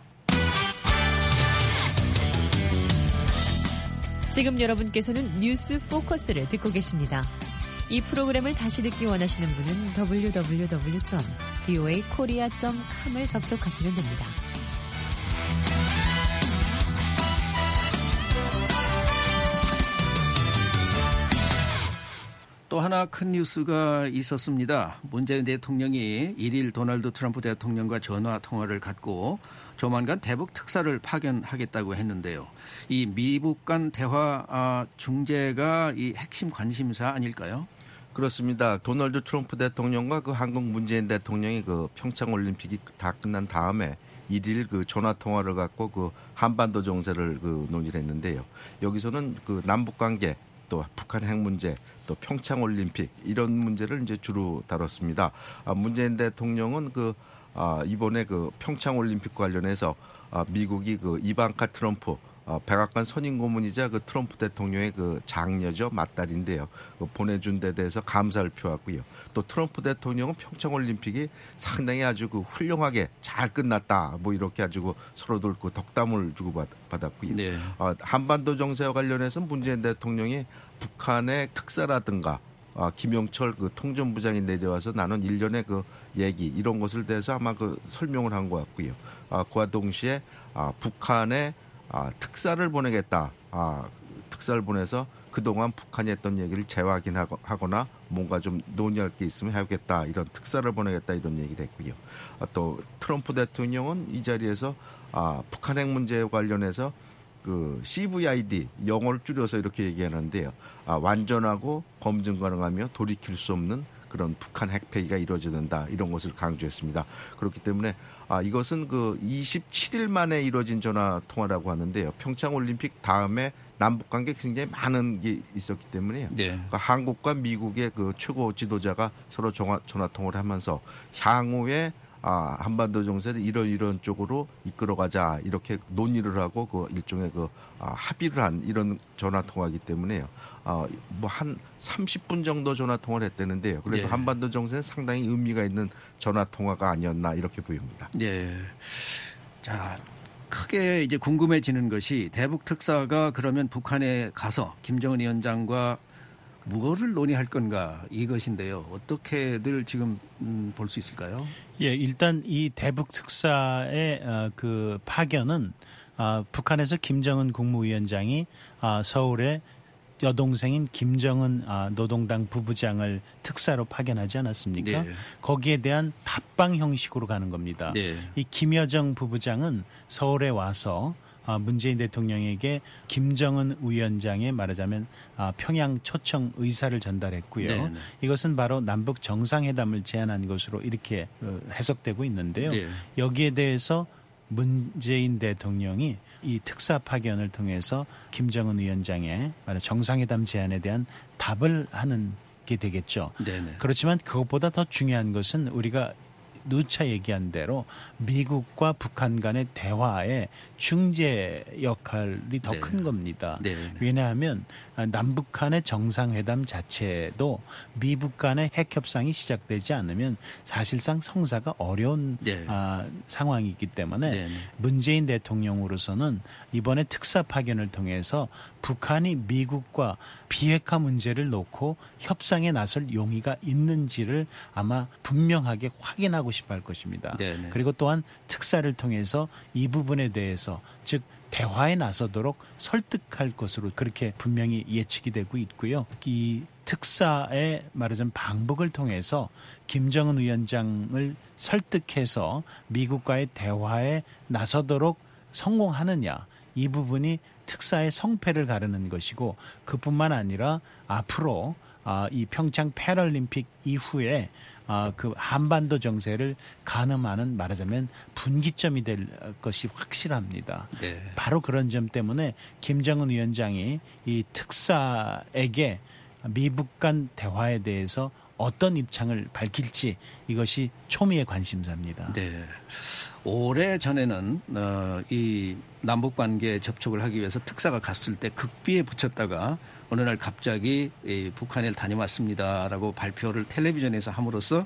지금 여러분께서는 뉴스 포커스를 듣고 계십니다. 이 프로그램을 다시 듣기 원하시는 분은 www.voakorea.com을 접속하시면 됩니다. 또 하나 큰 뉴스가 있었습니다. 문재인 대통령이 1일 도널드 트럼프 대통령과 전화 통화를 갖고 조만간 대북 특사를 파견하겠다고 했는데요. 이 미북 간 대화 중재가 이 핵심 관심사 아닐까요? 그렇습니다. 도널드 트럼프 대통령과 그 한국 문재인 대통령이 그 평창 올림픽이 다 끝난 다음에 1일 그 전화 통화를 갖고 그 한반도 정세를 그 논의를 했는데요. 여기서는 그 남북 관계 또 북한 핵 문제, 또 평창 올림픽 이런 문제를 이제 주로 다뤘습니다. 문재인 대통령은 이번에 그 평창 올림픽 관련해서 미국이 그 이방카 트럼프 백악관 선임 고문이자 그 트럼프 대통령의 그 장녀죠, 맏딸인데요. 보내준 데 대해서 감사를 표하고요. 또 트럼프 대통령은 평창 올림픽이 상당히 아주 그 훌륭하게 잘 끝났다. 뭐 이렇게 아주 서로들 그 덕담을 주고 받았고요. 네. 한반도 정세와 관련해서 문재인 대통령이 북한의 특사라든가 김영철 그 통전부장이 내려와서 나눈 일련의 그 얘기 이런 것을 대해서 아마 그 설명을 한 것 같고요. 그와 동시에 북한의 특사를 보내겠다. 특사를 보내서 그동안 북한이 했던 얘기를 재확인하거나 뭔가 좀 논의할 게 있으면 해야겠다. 이런 특사를 보내겠다. 이런 얘기를 했고요. 또 트럼프 대통령은 이 자리에서 북한 핵 문제에 관련해서 그 CVID 영어를 줄여서 이렇게 얘기하는데요. 완전하고 검증 가능하며 돌이킬 수 없는 그런 북한 핵폐기가 이루어져야 된다. 이런 것을 강조했습니다. 그렇기 때문에 이것은 그 27일 만에 이루어진 전화 통화라고 하는데요. 평창 올림픽 다음에 남북 관계 굉장히 많은 게 있었기 때문에요. 네. 그러니까 한국과 미국의 그 최고 지도자가 서로 전화 통화를 하면서 향후에 한반도 정세를 이런 쪽으로 이끌어가자 이렇게 논의를 하고 그 일종의 그 합의를 한 이런 전화 통화이기 때문에요. 뭐 한 30분 정도 전화 통화를 했다는데요. 그래도 네. 한반도 정세는 상당히 의미가 있는 전화 통화가 아니었나 이렇게 보입니다. 네. 자, 크게 이제 궁금해지는 것이 대북 특사가 그러면 북한에 가서 김정은 위원장과 무엇을 논의할 건가 이것인데요. 어떻게들 지금 볼 수 있을까요? 예, 일단 이 대북 특사의 그 파견은 북한에서 김정은 국무위원장이 서울에 여동생인 김정은 노동당 부부장을 특사로 파견하지 않았습니까? 네. 거기에 대한 답방 형식으로 가는 겁니다. 네. 이 김여정 부부장은 서울에 와서 문재인 대통령에게 김정은 위원장의 말하자면 평양 초청 의사를 전달했고요. 네. 이것은 바로 남북 정상회담을 제안한 것으로 이렇게 해석되고 있는데요. 네. 여기에 대해서 문재인 대통령이 이 특사 파견을 통해서 김정은 위원장의 정상회담 제안에 대한 답을 하는 게 되겠죠. 네네. 그렇지만 그것보다 더 중요한 것은 우리가 누차 얘기한 대로 미국과 북한 간의 대화의 중재 역할이 더 큰 겁니다. 네네. 왜냐하면 남북 간의 정상회담 자체도 미북 간의 핵 협상이 시작되지 않으면 사실상 성사가 어려운 네. 상황이기 때문에 네네. 문재인 대통령으로서는 이번에 특사 파견을 통해서 북한이 미국과 비핵화 문제를 놓고 협상에 나설 용의가 있는지를 아마 분명하게 확인하고 싶어 할 것입니다. 네네. 그리고 또한 특사를 통해서 이 부분에 대해서 즉 대화에 나서도록 설득할 것으로 그렇게 분명히 예측이 되고 있고요. 이 특사의 말하자면 방북을 통해서 김정은 위원장을 설득해서 미국과의 대화에 나서도록 성공하느냐 이 부분이 특사의 성패를 가르는 것이고 그뿐만 아니라 앞으로 이 평창 패럴림픽 이후에 그 한반도 정세를 가늠하는 말하자면 분기점이 될 것이 확실합니다. 네. 바로 그런 점 때문에 김정은 위원장이 이 특사에게 미북 간 대화에 대해서 어떤 입장을 밝힐지 이것이 초미의 관심사입니다. 네. 오래 전에는 이 남북 관계 접촉을 하기 위해서 특사가 갔을 때 극비에 붙였다가 어느 날 갑자기 북한에 다녀왔습니다라고 발표를 텔레비전에서 함으로써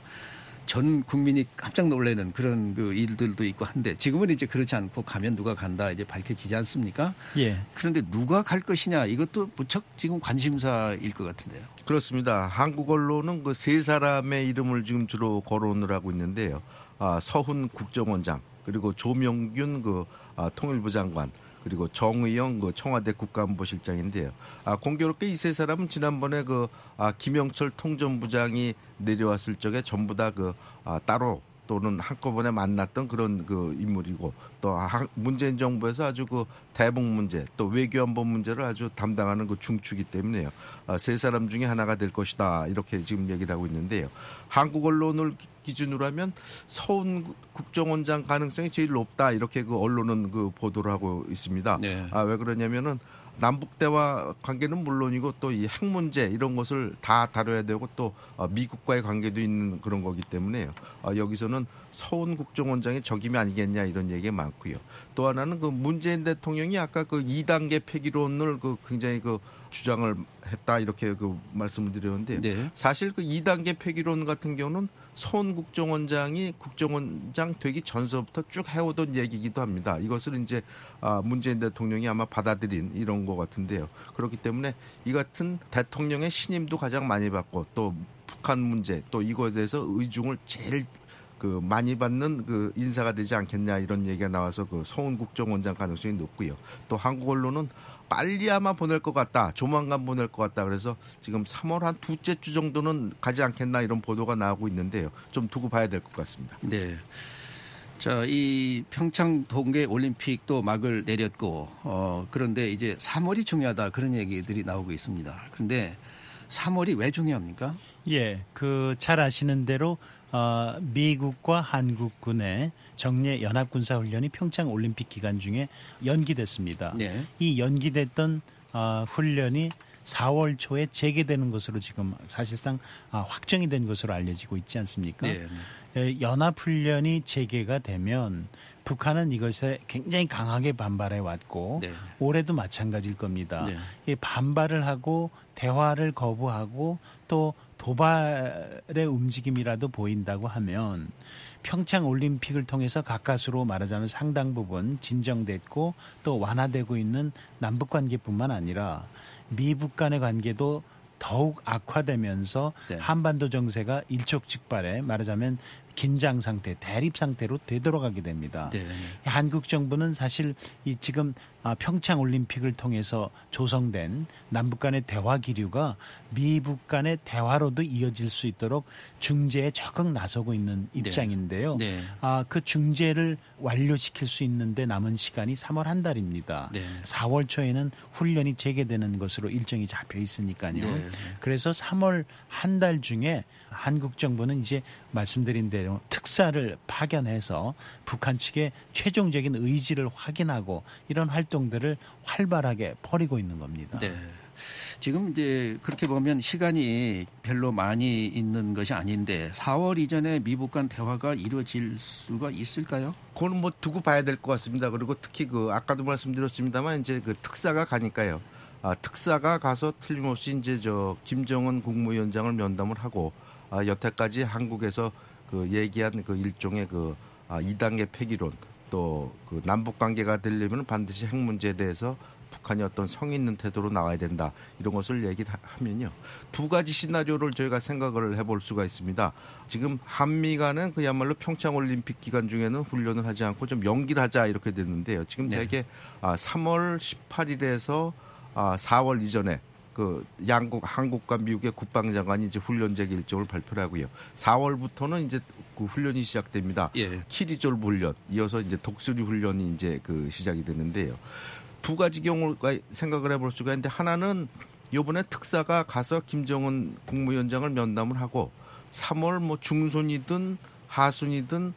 전 국민이 깜짝 놀라는 그런 그 일들도 있고 한데 지금은 이제 그렇지 않고 가면 누가 간다 이제 밝혀지지 않습니까? 예. 그런데 누가 갈 것이냐 이것도 무척 지금 관심사일 것 같은데요. 그렇습니다. 한국 언론은 그 세 사람의 이름을 지금 주로 거론을 하고 있는데요. 서훈 국정원장 그리고 조명균 그 통일부 장관 그리고 정의영 그 청와대 국가안보실장인데요. 공교롭게 이 세 사람은 지난번에 김영철 통전부장이 내려왔을 적에 전부 다 따로 또는 한꺼번에 만났던 그런 그 인물이고 또 문재인 정부에서 아주 그 대북 문제 또 외교안보 문제를 아주 담당하는 그 중추이기 때문에요. 세 사람 중에 하나가 될 것이다 이렇게 지금 얘기를 하고 있는데요. 한국 언론을 기준으로 하면 서훈 국정원장 가능성이 제일 높다 이렇게 그 언론은 그 보도를 하고 있습니다. 네. 왜 그러냐면은 남북 대화 관계는 물론이고 또 이 핵 문제 이런 것을 다 다뤄야 되고 또 미국과의 관계도 있는 그런 거기 때문에요. 여기서는 서훈 국정원장의 적임이 아니겠냐 이런 얘기가 많고요. 또 하나는 그 문재인 대통령이 아까 그 2단계 폐기론을 그 굉장히 그 주장을 했다 이렇게 그 말씀을 드렸는데 네. 사실 그 2단계 폐기론 같은 경우는 서훈 국정원장이 국정원장 되기 전서부터 쭉 해오던 얘기이기도 합니다. 이것을 이제 문재인 대통령이 아마 받아들인 이런 것 같은데요. 그렇기 때문에 이 같은 대통령의 신임도 가장 많이 받고 또 북한 문제 또 이거에 대해서 의중을 제일 그 많이 받는 그 인사가 되지 않겠냐 이런 얘기가 나와서 그 서훈 국정원장 가능성이 높고요. 또 한국 언론은 빨리 아마 보낼 것 같다. 조만간 보낼 것 같다. 그래서 지금 3월 한 둘째 주 정도는 가지 않겠나 이런 보도가 나오고 있는데요. 좀 두고 봐야 될 것 같습니다. 네. 자, 이 평창 동계 올림픽도 막을 내렸고 그런데 이제 3월이 중요하다 그런 얘기들이 나오고 있습니다. 그런데 3월이 왜 중요합니까? 예, 그 잘 아시는 대로 미국과 한국군의 정례 연합군사훈련이 평창 올림픽 기간 중에 연기됐습니다. 네. 이 연기됐던 훈련이 4월 초에 재개되는 것으로 지금 사실상 확정이 된 것으로 알려지고 있지 않습니까? 네. 연합훈련이 재개가 되면 북한은 이것에 굉장히 강하게 반발해 왔고 네. 올해도 마찬가지일 겁니다. 네. 이 반발을 하고 대화를 거부하고 또 도발의 움직임이라도 보인다고 하면 평창 올림픽을 통해서 가까스로 말하자면 상당 부분 진정됐고 또 완화되고 있는 남북 관계뿐만 아니라 미북 간의 관계도 더욱 악화되면서 네. 한반도 정세가 일촉즉발에 말하자면 긴장 상태, 대립 상태로 되돌아가게 됩니다. 네. 한국 정부는 사실 이 지금 평창 올림픽을 통해서 조성된 남북 간의 대화 기류가 미북 간의 대화로도 이어질 수 있도록 중재에 적극 나서고 있는 입장인데요. 네. 그 중재를 완료시킬 수 있는데 남은 시간이 3월 한 달입니다. 네. 4월 초에는 훈련이 재개되는 것으로 일정이 잡혀 있으니까요. 네. 그래서 3월 한 달 중에 한국 정부는 이제 말씀드린 대로 특사를 파견해서 북한 측의 최종적인 의지를 확인하고 이런 활동들을 활발하게 벌이고 있는 겁니다. 네. 지금 이제 그렇게 보면 시간이 별로 많이 있는 것이 아닌데 4월 이전에 미북 간 대화가 이루어질 수가 있을까요? 그건 뭐 두고 봐야 될 것 같습니다. 그리고 특히 아까도 말씀드렸습니다만 이제 특사가 가니까요. 특사가 가서 틀림없이 이제 김정은 국무위원장을 면담을 하고 여태까지 한국에서 얘기한 일종의 2단계 폐기론 또 남북 관계가 되려면 반드시 핵 문제에 대해서 북한이 어떤 성의 있는 태도로 나와야 된다. 이런 것을 얘기를 하면요. 두 가지 시나리오를 저희가 생각을 해볼 수가 있습니다. 지금 한미 간은 그야말로 평창올림픽 기간 중에는 훈련을 하지 않고 좀 연기를 하자 이렇게 됐는데요. 지금 대개 3월 18일에서 4월 이전에 한국과 미국의 국방장관이 이제 훈련 재개 일정을 발표를 하고요. 4월부터는 이제 훈련이 시작됩니다. 예. 키리졸브 훈련, 이어서 이제 독수리 훈련이 이제 시작이 되는데요. 두 가지 경우를 생각을 해볼 수가 있는데 하나는 이번에 특사가 가서 김정은 국무위원장을 면담을 하고 3월 뭐 중순이든 하순이든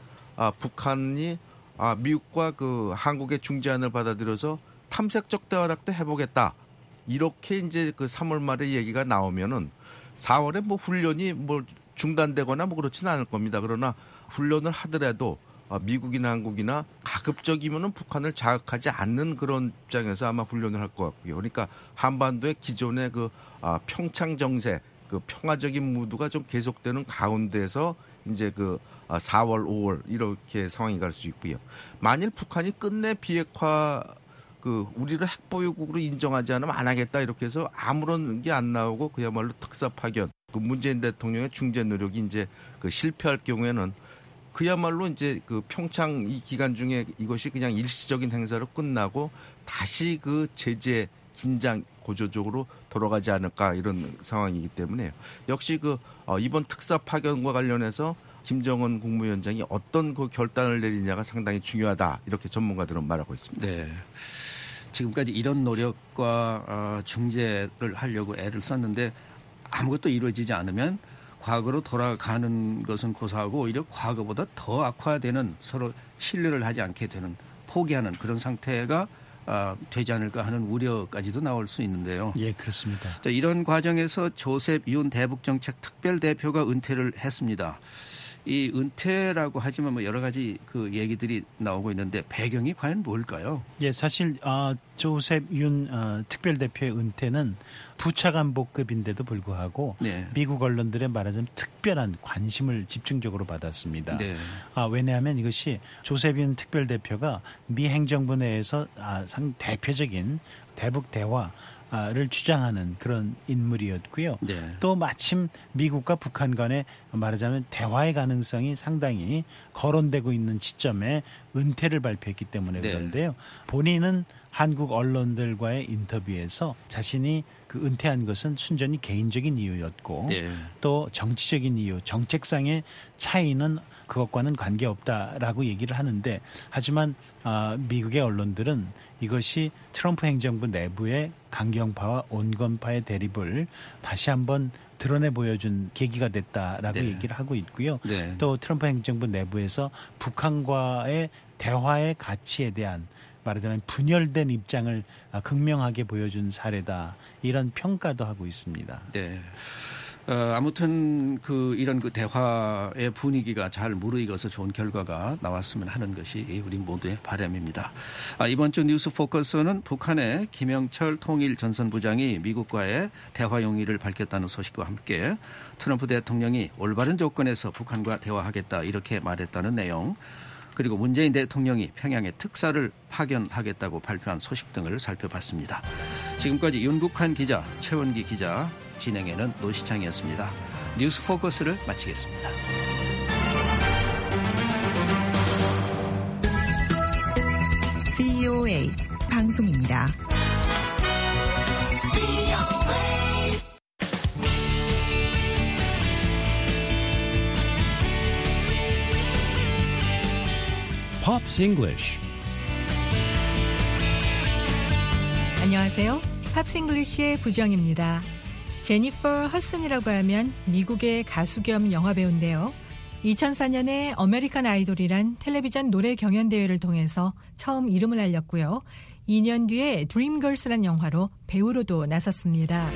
북한이 미국과 그 한국의 중재안을 받아들여서 탐색적 대화락도 해보겠다. 이렇게 이제 그 3월 말에 얘기가 나오면은 4월에 뭐 훈련이 뭐 중단되거나 뭐 그렇지는 않을 겁니다. 그러나 훈련을 하더라도 미국이나 한국이나 가급적이면은 북한을 자극하지 않는 그런 입장에서 아마 훈련을 할 것 같고요. 그러니까 한반도의 기존의 그 평창 정세, 그 평화적인 무드가 좀 계속되는 가운데서 이제 그 4월, 5월 이렇게 상황이 갈 수 있고요. 만일 북한이 끝내 비핵화 그 우리를 핵보유국으로 인정하지 않으면 안 하겠다 이렇게 해서 아무런 게 안 나오고 그야말로 특사 파견, 그 문재인 대통령의 중재 노력이 이제 그 실패할 경우에는 그야말로 이제 그 평창 이 기간 중에 이것이 그냥 일시적인 행사로 끝나고 다시 그 제재 긴장 고조적으로 돌아가지 않을까 이런 상황이기 때문에 역시 그 이번 특사 파견과 관련해서 김정은 국무위원장이 어떤 그 결단을 내리냐가 상당히 중요하다 이렇게 전문가들은 말하고 있습니다. 네. 지금까지 이런 노력과 중재를 하려고 애를 썼는데 아무것도 이루어지지 않으면 과거로 돌아가는 것은 고사하고 오히려 과거보다 더 악화되는 서로 신뢰를 하지 않게 되는 포기하는 그런 상태가 되지 않을까 하는 우려까지도 나올 수 있는데요. 예, 그렇습니다. 이런 과정에서 조셉 윤 대북정책 특별대표가 은퇴를 했습니다. 이 은퇴라고 하지만 뭐 여러 가지 그 얘기들이 나오고 있는데 배경이 과연 뭘까요? 예, 사실 조셉 윤 특별대표의 은퇴는 부차관보급인데도 불구하고 네. 미국 언론들의 말하자면 특별한 관심을 집중적으로 받았습니다. 네. 왜냐하면 이것이 조셉 윤 특별대표가 미 행정부 내에서 상 대표적인 대북 대화를 주장하는 그런 인물이었고요. 네. 또 마침 미국과 북한 간의 말하자면 대화의 가능성이 상당히 거론되고 있는 시점에 은퇴를 발표했기 때문에 네. 그런데요. 본인은 한국 언론들과의 인터뷰에서 자신이 그 은퇴한 것은 순전히 개인적인 이유였고 네. 또 정치적인 이유, 정책상의 차이는 그것과는 관계없다라고 얘기를 하는데 하지만 미국의 언론들은 이것이 트럼프 행정부 내부의 강경파와 온건파의 대립을 다시 한번 드러내 보여준 계기가 됐다라고 네. 얘기를 하고 있고요. 네. 또 트럼프 행정부 내부에서 북한과의 대화의 가치에 대한 말하자면 분열된 입장을 극명하게 보여준 사례다. 이런 평가도 하고 있습니다. 네. 아무튼 이런 대화의 분위기가 잘 무르익어서 좋은 결과가 나왔으면 하는 것이 우리 모두의 바람입니다. 이번 주 뉴스 포커스는 북한의 김영철 통일전선부장이 미국과의 대화 용의를 밝혔다는 소식과 함께 트럼프 대통령이 올바른 조건에서 북한과 대화하겠다 이렇게 말했다는 내용, 그리고 문재인 대통령이 평양에 특사를 파견하겠다고 발표한 소식 등을 살펴봤습니다. 지금까지 윤국한 기자, 최원기 기자, 진행에는 노시창이었습니다. 뉴스 포커스를 마치겠습니다. VOA 방송입니다. Pops English. 안녕하세요. 팝스 잉글리시의 부정입니다. 제니퍼 허슨이라고 하면 미국의 가수 겸 영화 배우인데요. 2004년에 아메리칸 아이돌이란 텔레비전 노래 경연대회를 통해서 처음 이름을 알렸고요. 2년 뒤에 드림걸스란 영화로 배우로도 나섰습니다.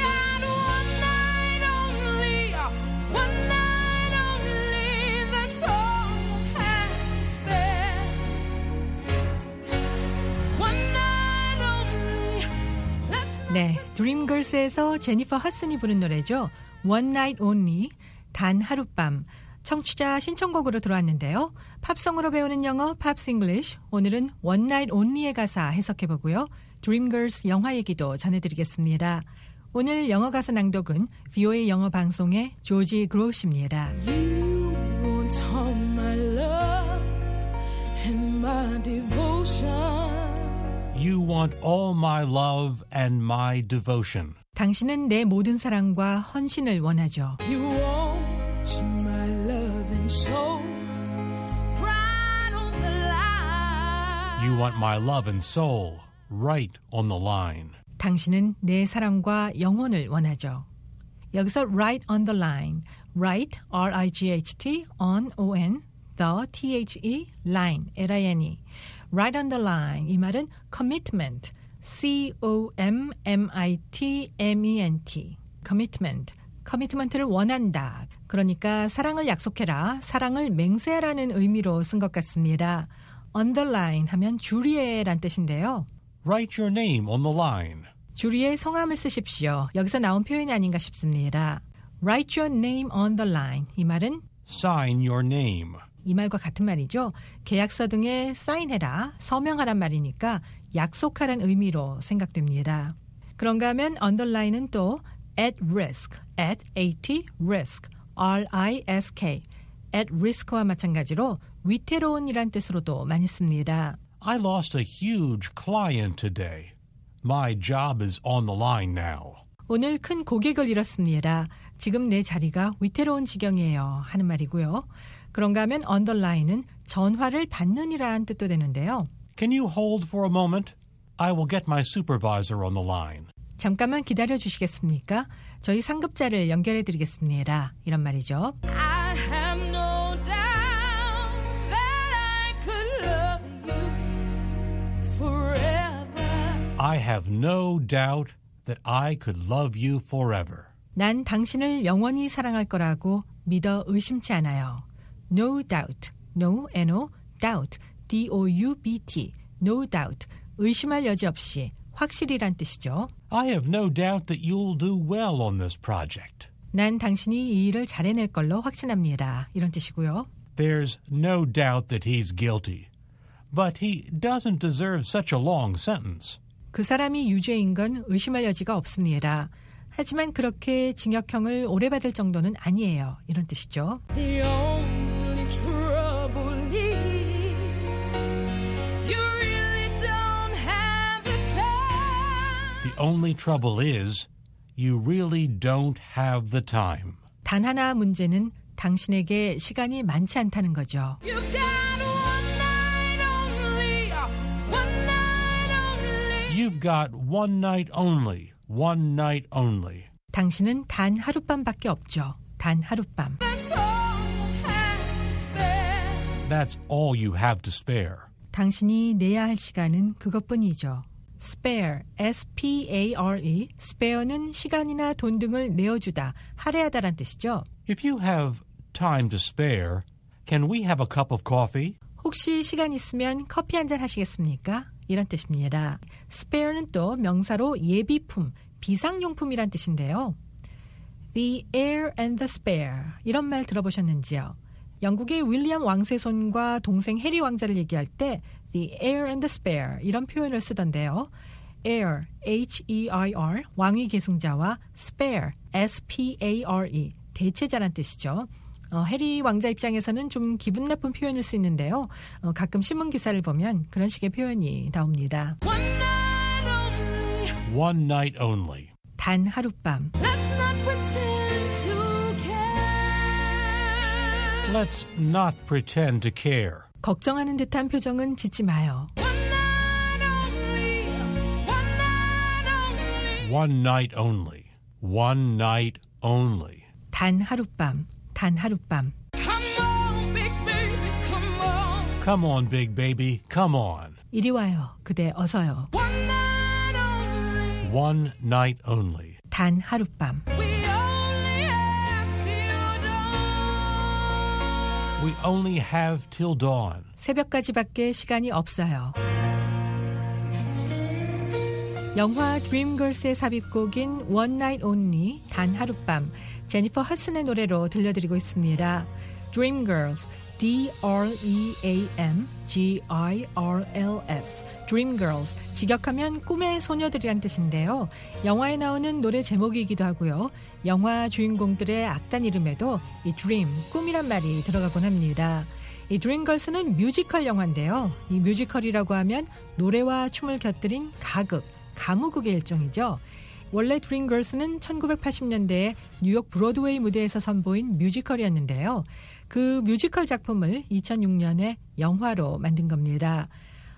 네, 드림걸스에서 제니퍼 허슨이 부른 노래죠. One Night Only, 단 하룻밤. 청취자 신청곡으로 들어왔는데요. 팝송으로 배우는 영어 팝스 잉글리쉬. 오늘은 One Night Only의 가사 해석해보고요. 드림걸스 영화 얘기도 전해드리겠습니다. 오늘 영어 가사 낭독은 VOA 영어 방송의 조지 그로우십니다. You want all my love and my devotion. You want all my love and my devotion. 당신은 내 모든 사랑과 헌신을 원하죠. You want my love and soul right on the line. You want my love and soul right on the line. 당신은 내 사랑과 영혼을 원하죠. 여기서 right on the line, right, R-I-G-H-T, on, O-N, the, T-H-E, line, L-I-N-E. right on the line, 이 말은 commitment, C-O-M-M-I-T-M-E-N-T, commitment, commitment를 원한다. 그러니까 사랑을 약속해라, 사랑을 맹세하라는 의미로 쓴 것 같습니다. on the line 하면 주리에란 뜻인데요. Write your name on the line. 주리의 성함을 쓰십시오. 여기서 나온 표현이 아닌가 싶습니다. Write your name on the line. 이 말은 Sign your name. 이 말과 같은 말이죠. 계약서 등에 사인해라, 서명하란 말이니까 약속하란 의미로 생각됩니다. 그런가 하면 underline은 또 at risk, at risk, R-I-S-K, at risk와 마찬가지로 위태로운이란 뜻으로도 많이 씁니다. I lost a huge client today. My job is on the line now. 오늘 큰 고객을 잃었습니다. 지금 내 자리가 위태로운 지경이에요 하는 말이고요. 그런가 하면 underline은 전화를 받는이라는 뜻도 되는데요. Can you hold for a moment? I will get my supervisor on the line. 잠깐만 기다려 주시겠습니까? 저희 상급자를 연결해 드리겠습니다. 이런 말이죠. I have no doubt that I could love you forever. I have no doubt that I could love you forever. 난 당신을 영원히 사랑할 거라고 믿어 의심치 않아요. No doubt, no, N-O, doubt, D-O-U-B-T, no doubt, 의심할 여지 없이, 확실히란 뜻이죠. I have no doubt that you'll do well on this project. 난 당신이 이 일을 잘해낼 걸로 확신합니다. 이런 뜻이고요. There's no doubt that he's guilty, but he doesn't deserve such a long sentence. 그 사람이 유죄인 건 의심할 여지가 없습니다. 하지만 그렇게 징역형을 오래 받을 정도는 아니에요. 이런 뜻이죠. The only trouble is you really don't have the time. The only trouble is you really don't have the time. 단 하나 문제는 당신에게 시간이 많지 않다는 거죠. You've got one night only, one night only. You've got one night only, one night only. 당신은 단 하룻밤밖에 없죠. 단 하룻밤. That's all you have to spare. That's all you have to spare. 당신이 내야 할 시간은 그것뿐이죠. spare, S-P-A-R-E, spare는 시간이나 돈 등을 내어주다, 할애하다란 뜻이죠. If you have time to spare, can we have a cup of coffee? 혹시 시간 있으면 커피 한잔 하시겠습니까? 이런 뜻입니다. spare는 또 명사로 예비품, 비상용품이란 뜻인데요. The heir and the spare, 이런 말 들어보셨는지요? 영국의 윌리엄 왕세손과 동생 해리 왕자를 얘기할 때 the heir and the spare 이런 표현을 쓰던데요. heir, H-E-I-R, 왕위 계승자와 spare, S-P-A-R-E, 대체자란 뜻이죠. 해리 왕자 입장에서는 좀 기분 나쁜 표현일 수 있는데요. 가끔 신문 기사를 보면 그런 식의 표현이 나옵니다. One night only. One night only. 단 하룻밤. Let's not pretend to care. Let's not pretend to care. 걱정하는 듯한 표정은 짓지 마요. One night only. One night only. One night only. One night only. 단 하룻밤. 단 하룻밤. Come on, big baby, come on. Come on, big baby, come on. 이리 와요. 그대 어서요. One night only. One night only. 단 하룻밤. We only have till dawn. We only have till dawn. 새벽까지밖에 시간이 없어요. 영화 드림걸스의 삽입곡인 One Night Only, 단 하룻밤, 제니퍼 허슨의 노래로 들려드리고 있습니다. Dreamgirls, D-R-E-A-M-G-I-R-L-S, Dreamgirls, 직역하면 꿈의 소녀들이란 뜻인데요. 영화에 나오는 노래 제목이기도 하고요. 영화 주인공들의 악단 이름에도 이 Dream, 꿈이란 말이 들어가곤 합니다. 이 드림걸스는 뮤지컬 영화인데요. 이 뮤지컬이라고 하면 노래와 춤을 곁들인 가극, 가무극의 일종이죠. 원래 드림걸스는 1980년대에 뉴욕 브로드웨이 무대에서 선보인 뮤지컬이었는데요. 그 뮤지컬 작품을 2006년에 영화로 만든 겁니다.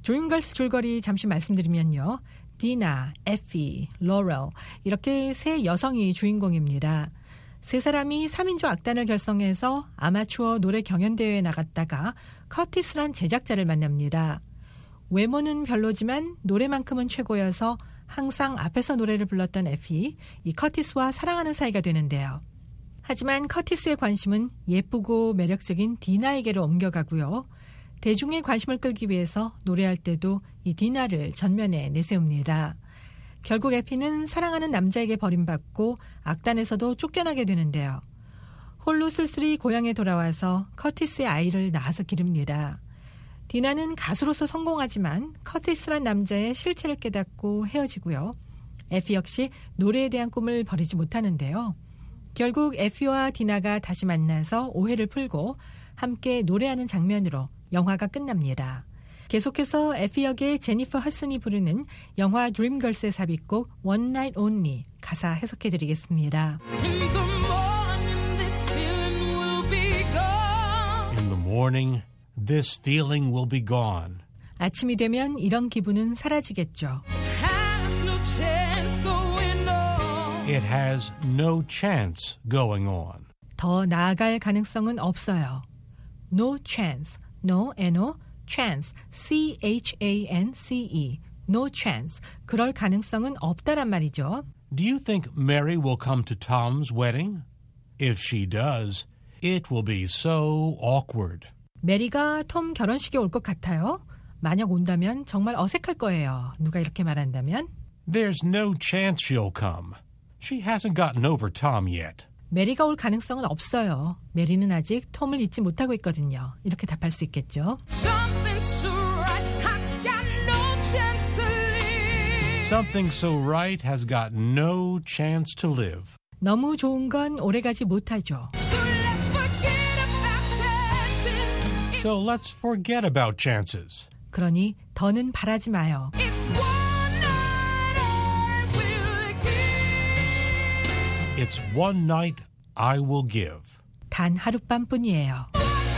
드림걸스 줄거리 잠시 말씀드리면요. 디나, 에피, 로렐 이렇게 세 여성이 주인공입니다. 세 사람이 3인조 악단을 결성해서 아마추어 노래 경연대회에 나갔다가 커티스란 제작자를 만납니다. 외모는 별로지만 노래만큼은 최고여서 항상 앞에서 노래를 불렀던 에피, 이 커티스와 사랑하는 사이가 되는데요. 하지만 커티스의 관심은 예쁘고 매력적인 디나에게로 옮겨가고요. 대중의 관심을 끌기 위해서 노래할 때도 이 디나를 전면에 내세웁니다. 결국 에피는 사랑하는 남자에게 버림받고 악단에서도 쫓겨나게 되는데요. 홀로 쓸쓸히 고향에 돌아와서 커티스의 아이를 낳아서 기릅니다. 디나는 가수로서 성공하지만 커티스란 남자의 실체를 깨닫고 헤어지고요. 에피 역시 노래에 대한 꿈을 버리지 못하는데요. 결국 에피와 디나가 다시 만나서 오해를 풀고 함께 노래하는 장면으로 영화가 끝납니다. 계속해서 에피 역의 제니퍼 허슨이 부르는 영화 드림걸스의 삽입곡 One Night Only 가사 해석해드리겠습니다. In the morning, this feeling will be gone. In the morning, this feeling will be gone. 아침이 되면 이런 기분은 사라지겠죠. Has no chance going on. It has no chance going on. 더 나아갈 가능성은 없어요. No chance, no, N-O, chance, C-H-A-N-C-E, no chance. 그럴 가능성은 없다란 말이죠. Do you think Mary will come to Tom's wedding? If she does, it will be so awkward. 메리가 톰 결혼식에 올 것 같아요. 만약 온다면 정말 어색할 거예요. 누가 이렇게 말한다면? There's no chance she'll come. She hasn't gotten over Tom yet. 메리가 올 가능성은 없어요. 메리는 아직 톰을 잊지 못하고 있거든요. 이렇게 답할 수 있겠죠. Something so right has got no chance to live. Something so right has got no chance to live. 너무 좋은 건 오래가지 못하죠. So let's forget about chances. So let's forget about chances. 그러니 더는 바라지 마요. It's one night I will give. It's one night I will give. 단 하룻밤뿐이에요.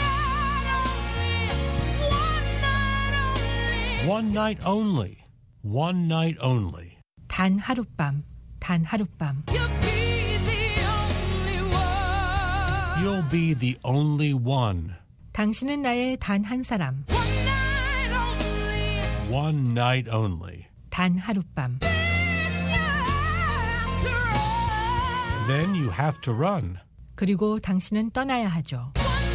One night only. One night only. 단 하룻밤, 단 하룻밤. You'll be the only one. You'll be the only one. 당신은 나의 단 한 사람. One night only. One night only. 단 하룻밤. Then you have to run. 그리고 당신은 떠나야 하죠.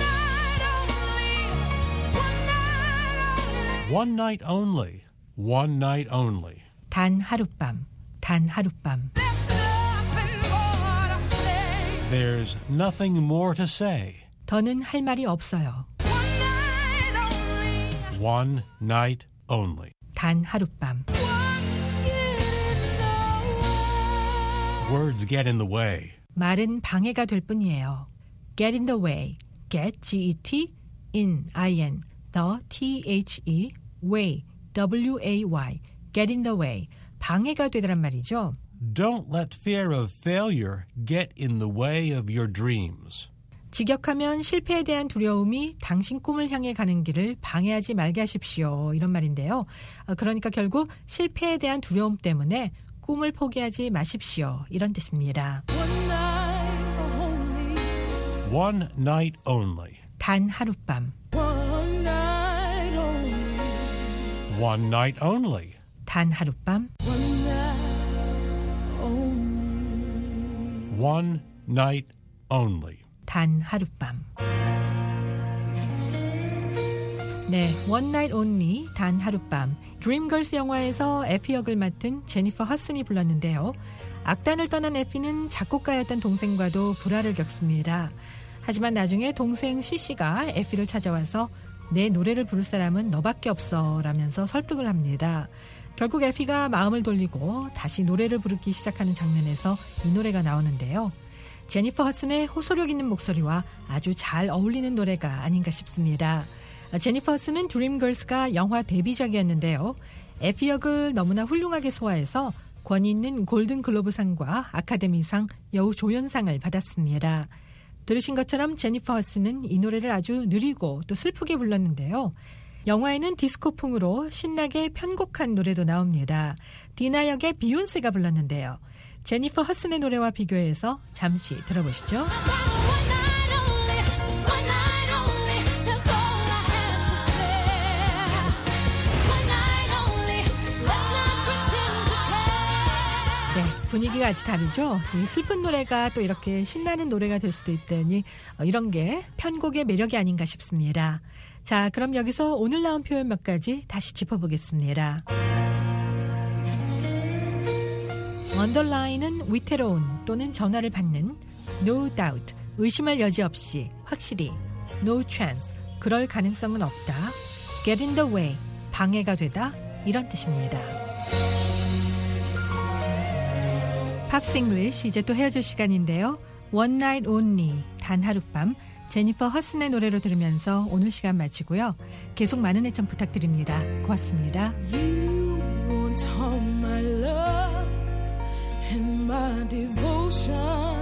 One night only. One night only. 단 하룻밤, 단 하룻밤. There's nothing more to say. 더는 할 말이 없어요. One night only. 단 하룻밤. Words get in the way. 말은 방해가 될 뿐이에요. Get in the way. Get, G-E-T, in, I-N, the, T-H-E, way, W-A-Y. Get in the way. 방해가 되더란 말이죠. Don't let fear of failure get in the way of your dreams. 직역하면 실패에 대한 두려움이 당신 꿈을 향해 가는 길을 방해하지 말게 하십시오. 이런 말인데요. 그러니까 결국 실패에 대한 두려움 때문에 꿈을 포기하지 마십시오. 이런 뜻입니다. One night only. 단 하룻밤. One night only. One night only. 단 하룻밤. One night only. One night only. 단 하룻밤. 네, One Night Only, 단 하룻밤. 드림걸스 영화에서 에피 역을 맡은 제니퍼 허슨이 불렀는데요. 악단을 떠난 에피는 작곡가였던 동생과도 불화를 겪습니다. 하지만 나중에 동생 시시가 에피를 찾아와서 내 노래를 부를 사람은 너밖에 없어 라면서 설득을 합니다. 결국 에피가 마음을 돌리고 다시 노래를 부르기 시작하는 장면에서 이 노래가 나오는데요. 제니퍼 허슨의 호소력 있는 목소리와 아주 잘 어울리는 노래가 아닌가 싶습니다. 제니퍼 허슨은 드림걸스가 영화 데뷔작이었는데요. 에피 역을 너무나 훌륭하게 소화해서 권위 있는 골든글로브상과 아카데미상 여우조연상을 받았습니다. 들으신 것처럼 제니퍼 허슨은 이 노래를 아주 느리고 또 슬프게 불렀는데요. 영화에는 디스코풍으로 신나게 편곡한 노래도 나옵니다. 디나 역의 비욘세가 불렀는데요. 제니퍼 허슨의 노래와 비교해서 잠시 들어보시죠. 네, 분위기가 아주 다르죠. 이 슬픈 노래가 또 이렇게 신나는 노래가 될 수도 있다니 이런 게 편곡의 매력이 아닌가 싶습니다. 자, 그럼 여기서 오늘 나온 표현 몇 가지 다시 짚어보겠습니다. underline은 위태로운 또는 전화를 받는, no doubt, 의심할 여지 없이, 확실히, no chance, 그럴 가능성은 없다, get in the way, 방해가 되다, 이런 뜻입니다. 팝스 잉글리쉬 이제 또 헤어질 시간인데요. One Night Only, 단 하룻밤, 제니퍼 허슨의 노래로 들으면서 오늘 시간 마치고요. 계속 많은 애청 부탁드립니다. 고맙습니다. You won't harm my love and my devotion.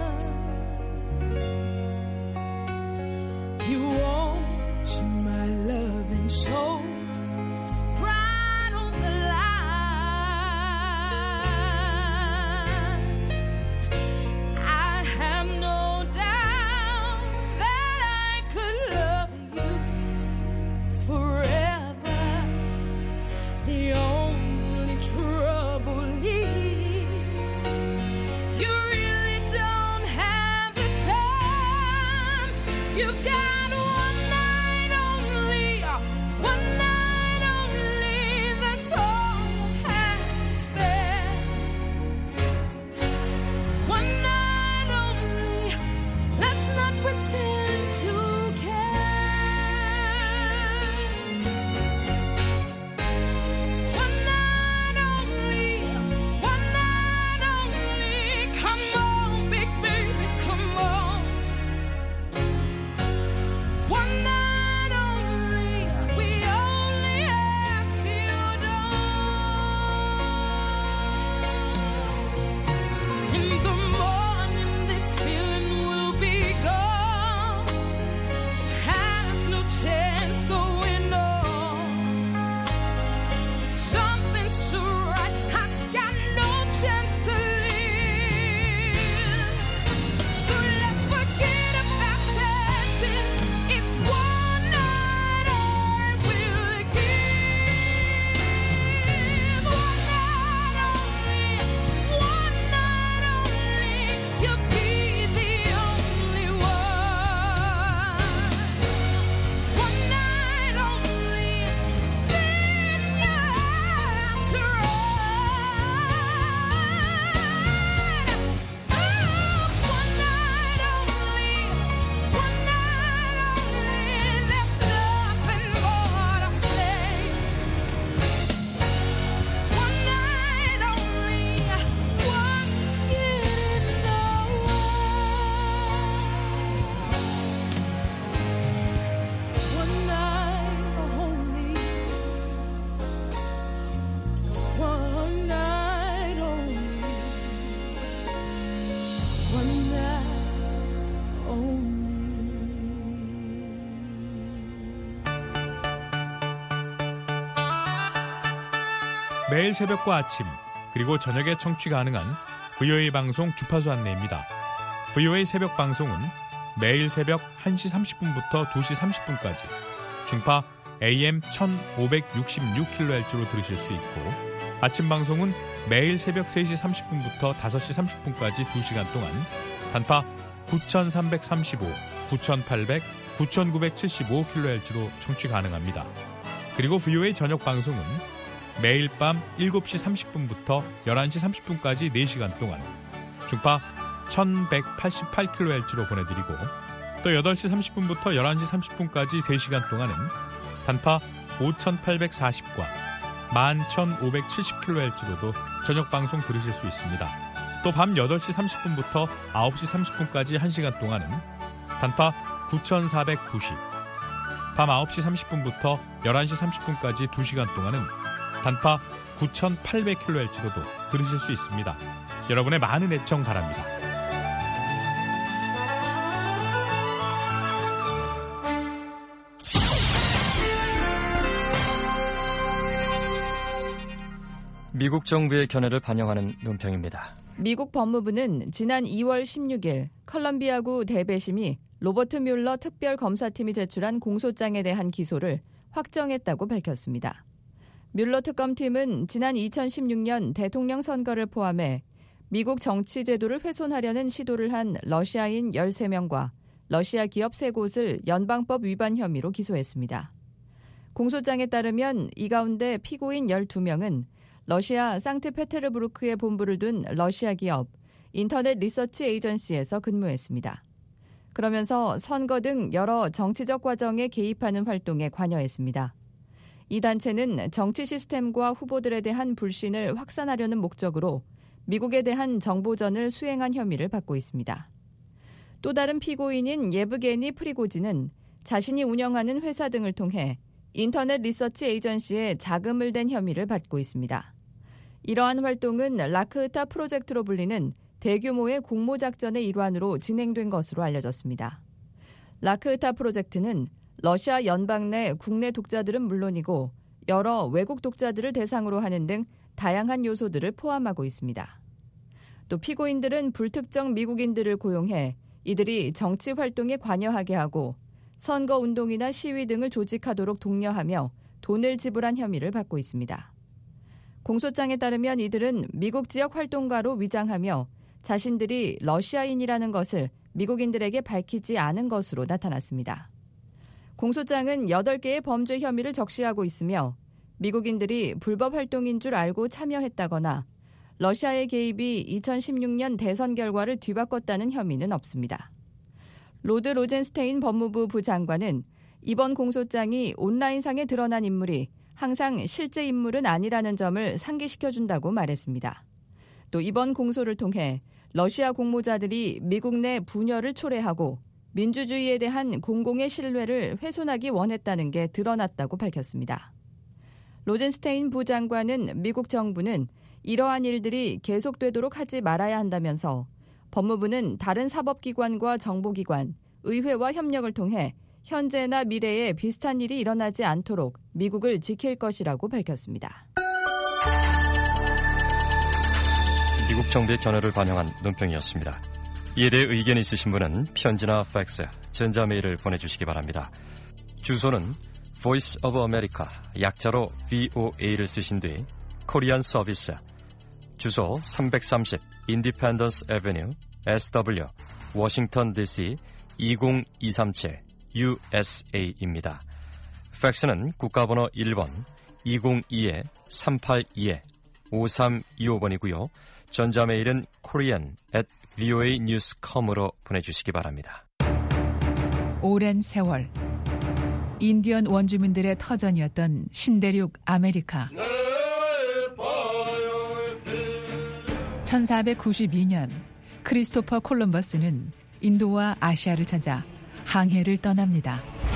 You want my love and soul right on the line. I have no doubt that I could love you forever. The only trouble is you really don't have the time. You've got one night only, one night only, that's all you have to spare. One night only, let's not pretend to care. One night only, come on, big baby, come on. One night only, we only have till dawn. In the morning, this feeling will be gone. It has no chance going on. Something so right has got no chance to live. So let's forget about chances. It's one night I will give. One night only, you'll be the only one. One night only, then you have to run. One night only, there's nothing more to say. One night only, what's getting nowhere. One night only, one night only, one night only. 매일 새벽과 아침 그리고 저녁에 청취 가능한 VOA 방송 주파수 안내입니다. VOA 새벽 방송은 매일 새벽 1시 30분부터 2시 30분까지 중파 AM 1566kHz로 들으실 수 있고, 아침 방송은 매일 새벽 3시 30분부터 5시 30분까지 2시간 동안 단파 9335, 9800, 9975kHz로 청취 가능합니다. 그리고 VOA 저녁 방송은 매일 밤 7시 30분부터 11시 30분까지 4시간 동안 중파 1188kHz로 보내드리고, 또 8시 30분부터 11시 30분까지 3시간 동안은 단파 5840과 11570kHz로도 저녁 방송 들으실 수 있습니다. 또 밤 8시 30분부터 9시 30분까지 1시간 동안은 단파 9490, 밤 9시 30분부터 11시 30분까지 2시간 동안은 단파 9800kHz로도 들으실 수 있습니다. 여러분의 많은 애청 바랍니다. 미국 정부의 견해를 반영하는 논평입니다. 미국 법무부는 지난 2월 16일 컬럼비아구 대배심이 로버트 뮬러 특별검사팀이 제출한 공소장에 대한 기소를 확정했다고 밝혔습니다. 뮬러 특검팀은 지난 2016년 대통령 선거를 포함해 미국 정치 제도를 훼손하려는 시도를 한 러시아인 13명과 러시아 기업 3곳을 연방법 위반 혐의로 기소했습니다. 공소장에 따르면 이 가운데 피고인 12명은 러시아 상트페테르부르크에 본부를 둔 러시아 기업 인터넷 리서치 에이전시에서 근무했습니다. 그러면서 선거 등 여러 정치적 과정에 개입하는 활동에 관여했습니다. 이 단체는 정치 시스템과 후보들에 대한 불신을 확산하려는 목적으로 미국에 대한 정보전을 수행한 혐의를 받고 있습니다. 또 다른 피고인인 예브게니 프리고진은 자신이 운영하는 회사 등을 통해 인터넷 리서치 에이전시에 자금을 댄 혐의를 받고 있습니다. 이러한 활동은 라크흐타 프로젝트로 불리는 대규모의 공모작전의 일환으로 진행된 것으로 알려졌습니다. 라크흐타 프로젝트는 러시아 연방 내 국내 독자들은 물론이고 여러 외국 독자들을 대상으로 하는 등 다양한 요소들을 포함하고 있습니다. 또 피고인들은 불특정 미국인들을 고용해 이들이 정치 활동에 관여하게 하고 선거운동이나 시위 등을 조직하도록 독려하며 돈을 지불한 혐의를 받고 있습니다. 공소장에 따르면 이들은 미국 지역 활동가로 위장하며 자신들이 러시아인이라는 것을 미국인들에게 밝히지 않은 것으로 나타났습니다. 공소장은 8개의 범죄 혐의를 적시하고 있으며 미국인들이 불법 활동인 줄 알고 참여했다거나 러시아의 개입이 2016년 대선 결과를 뒤바꿨다는 혐의는 없습니다. 로드 로젠스테인 법무부 부장관은 이번 공소장이 온라인상에 드러난 인물이 항상 실제 인물은 아니라는 점을 상기시켜준다고 말했습니다. 또 이번 공소를 통해 러시아 공모자들이 미국 내 분열을 초래하고 민주주의에 대한 공공의 신뢰를 훼손하기 원했다는 게 드러났다고 밝혔습니다. 로젠스테인 부장관은 미국 정부는 이러한 일들이 계속되도록 하지 말아야 한다면서 법무부는 다른 사법기관과 정보기관, 의회와 협력을 통해 현재나 미래에 비슷한 일이 일어나지 않도록 미국을 지킬 것이라고 밝혔습니다. 미국 정부의 견해를 반영한 논평이었습니다. 이에 대해 의견이 있으신 분은 편지나 팩스, 전자메일을 보내주시기 바랍니다. 주소는 Voice of America, 약자로 VOA를 쓰신 뒤 코리안 서비스, 주소 330 Independence Avenue, SW, 워싱턴 DC 20237 USA입니다. 팩스는 국가번호 1번 202-382-5325번이고요. 전자메일은 korean@voanews.com으로 보내주시기 바랍니다. 오랜 세월 인디언 원주민들의 터전이었던 신대륙 아메리카. 1492년 크리스토퍼 콜럼버스는 인도와 아시아를 찾아 항해를 떠납니다.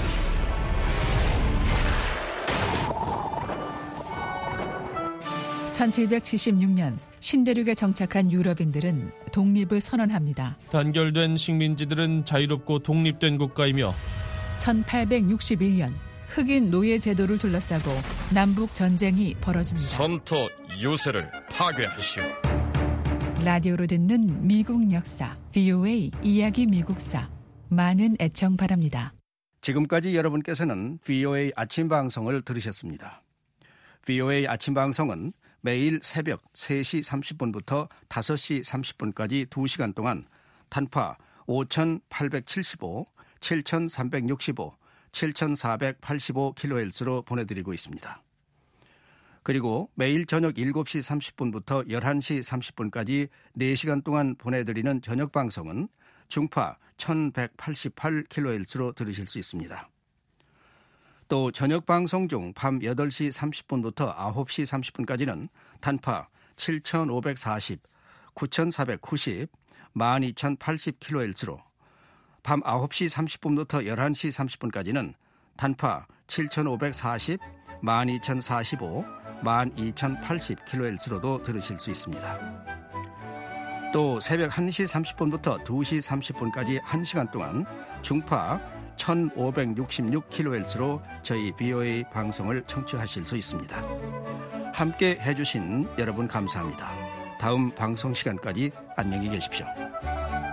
(1776년) 신대륙에 정착한 유럽인들은 독립을 선언합니다. 단결된 식민지들은 자유롭고 독립된 국가이며 1861년 흑인 노예 제도를 둘러싸고 남북 전쟁이 벌어집니다. 선토 요새를 파괴하시오. 라디오로 듣는 미국 역사, VOA 이야기 미국사. 많은 애청 바랍니다. 지금까지 여러분께서는 VOA 아침 방송을 들으셨습니다. VOA 아침 방송은 매일 새벽 3시 30분부터 5시 30분까지 2시간 동안 단파 5,875, 7,365, 7,485kHz로 보내드리고 있습니다. 그리고 매일 저녁 7시 30분부터 11시 30분까지 4시간 동안 보내드리는 저녁 방송은 중파 1188kHz로 들으실 수 있습니다. 또 저녁 방송 중 밤 8시 30분부터 9시 30분까지는 단파 7540, 9490, 12080kHz로 밤 9시 30분부터 11시 30분까지는 단파 7540, 12045, 12080kHz로도 들으실 수 있습니다. 또 새벽 1시 30분부터 2시 30분까지 1시간 동안 중파 1566kHz로 저희 VOA 방송을 청취하실 수 있습니다. 함께 해주신 여러분 감사합니다. 다음 방송 시간까지 안녕히 계십시오.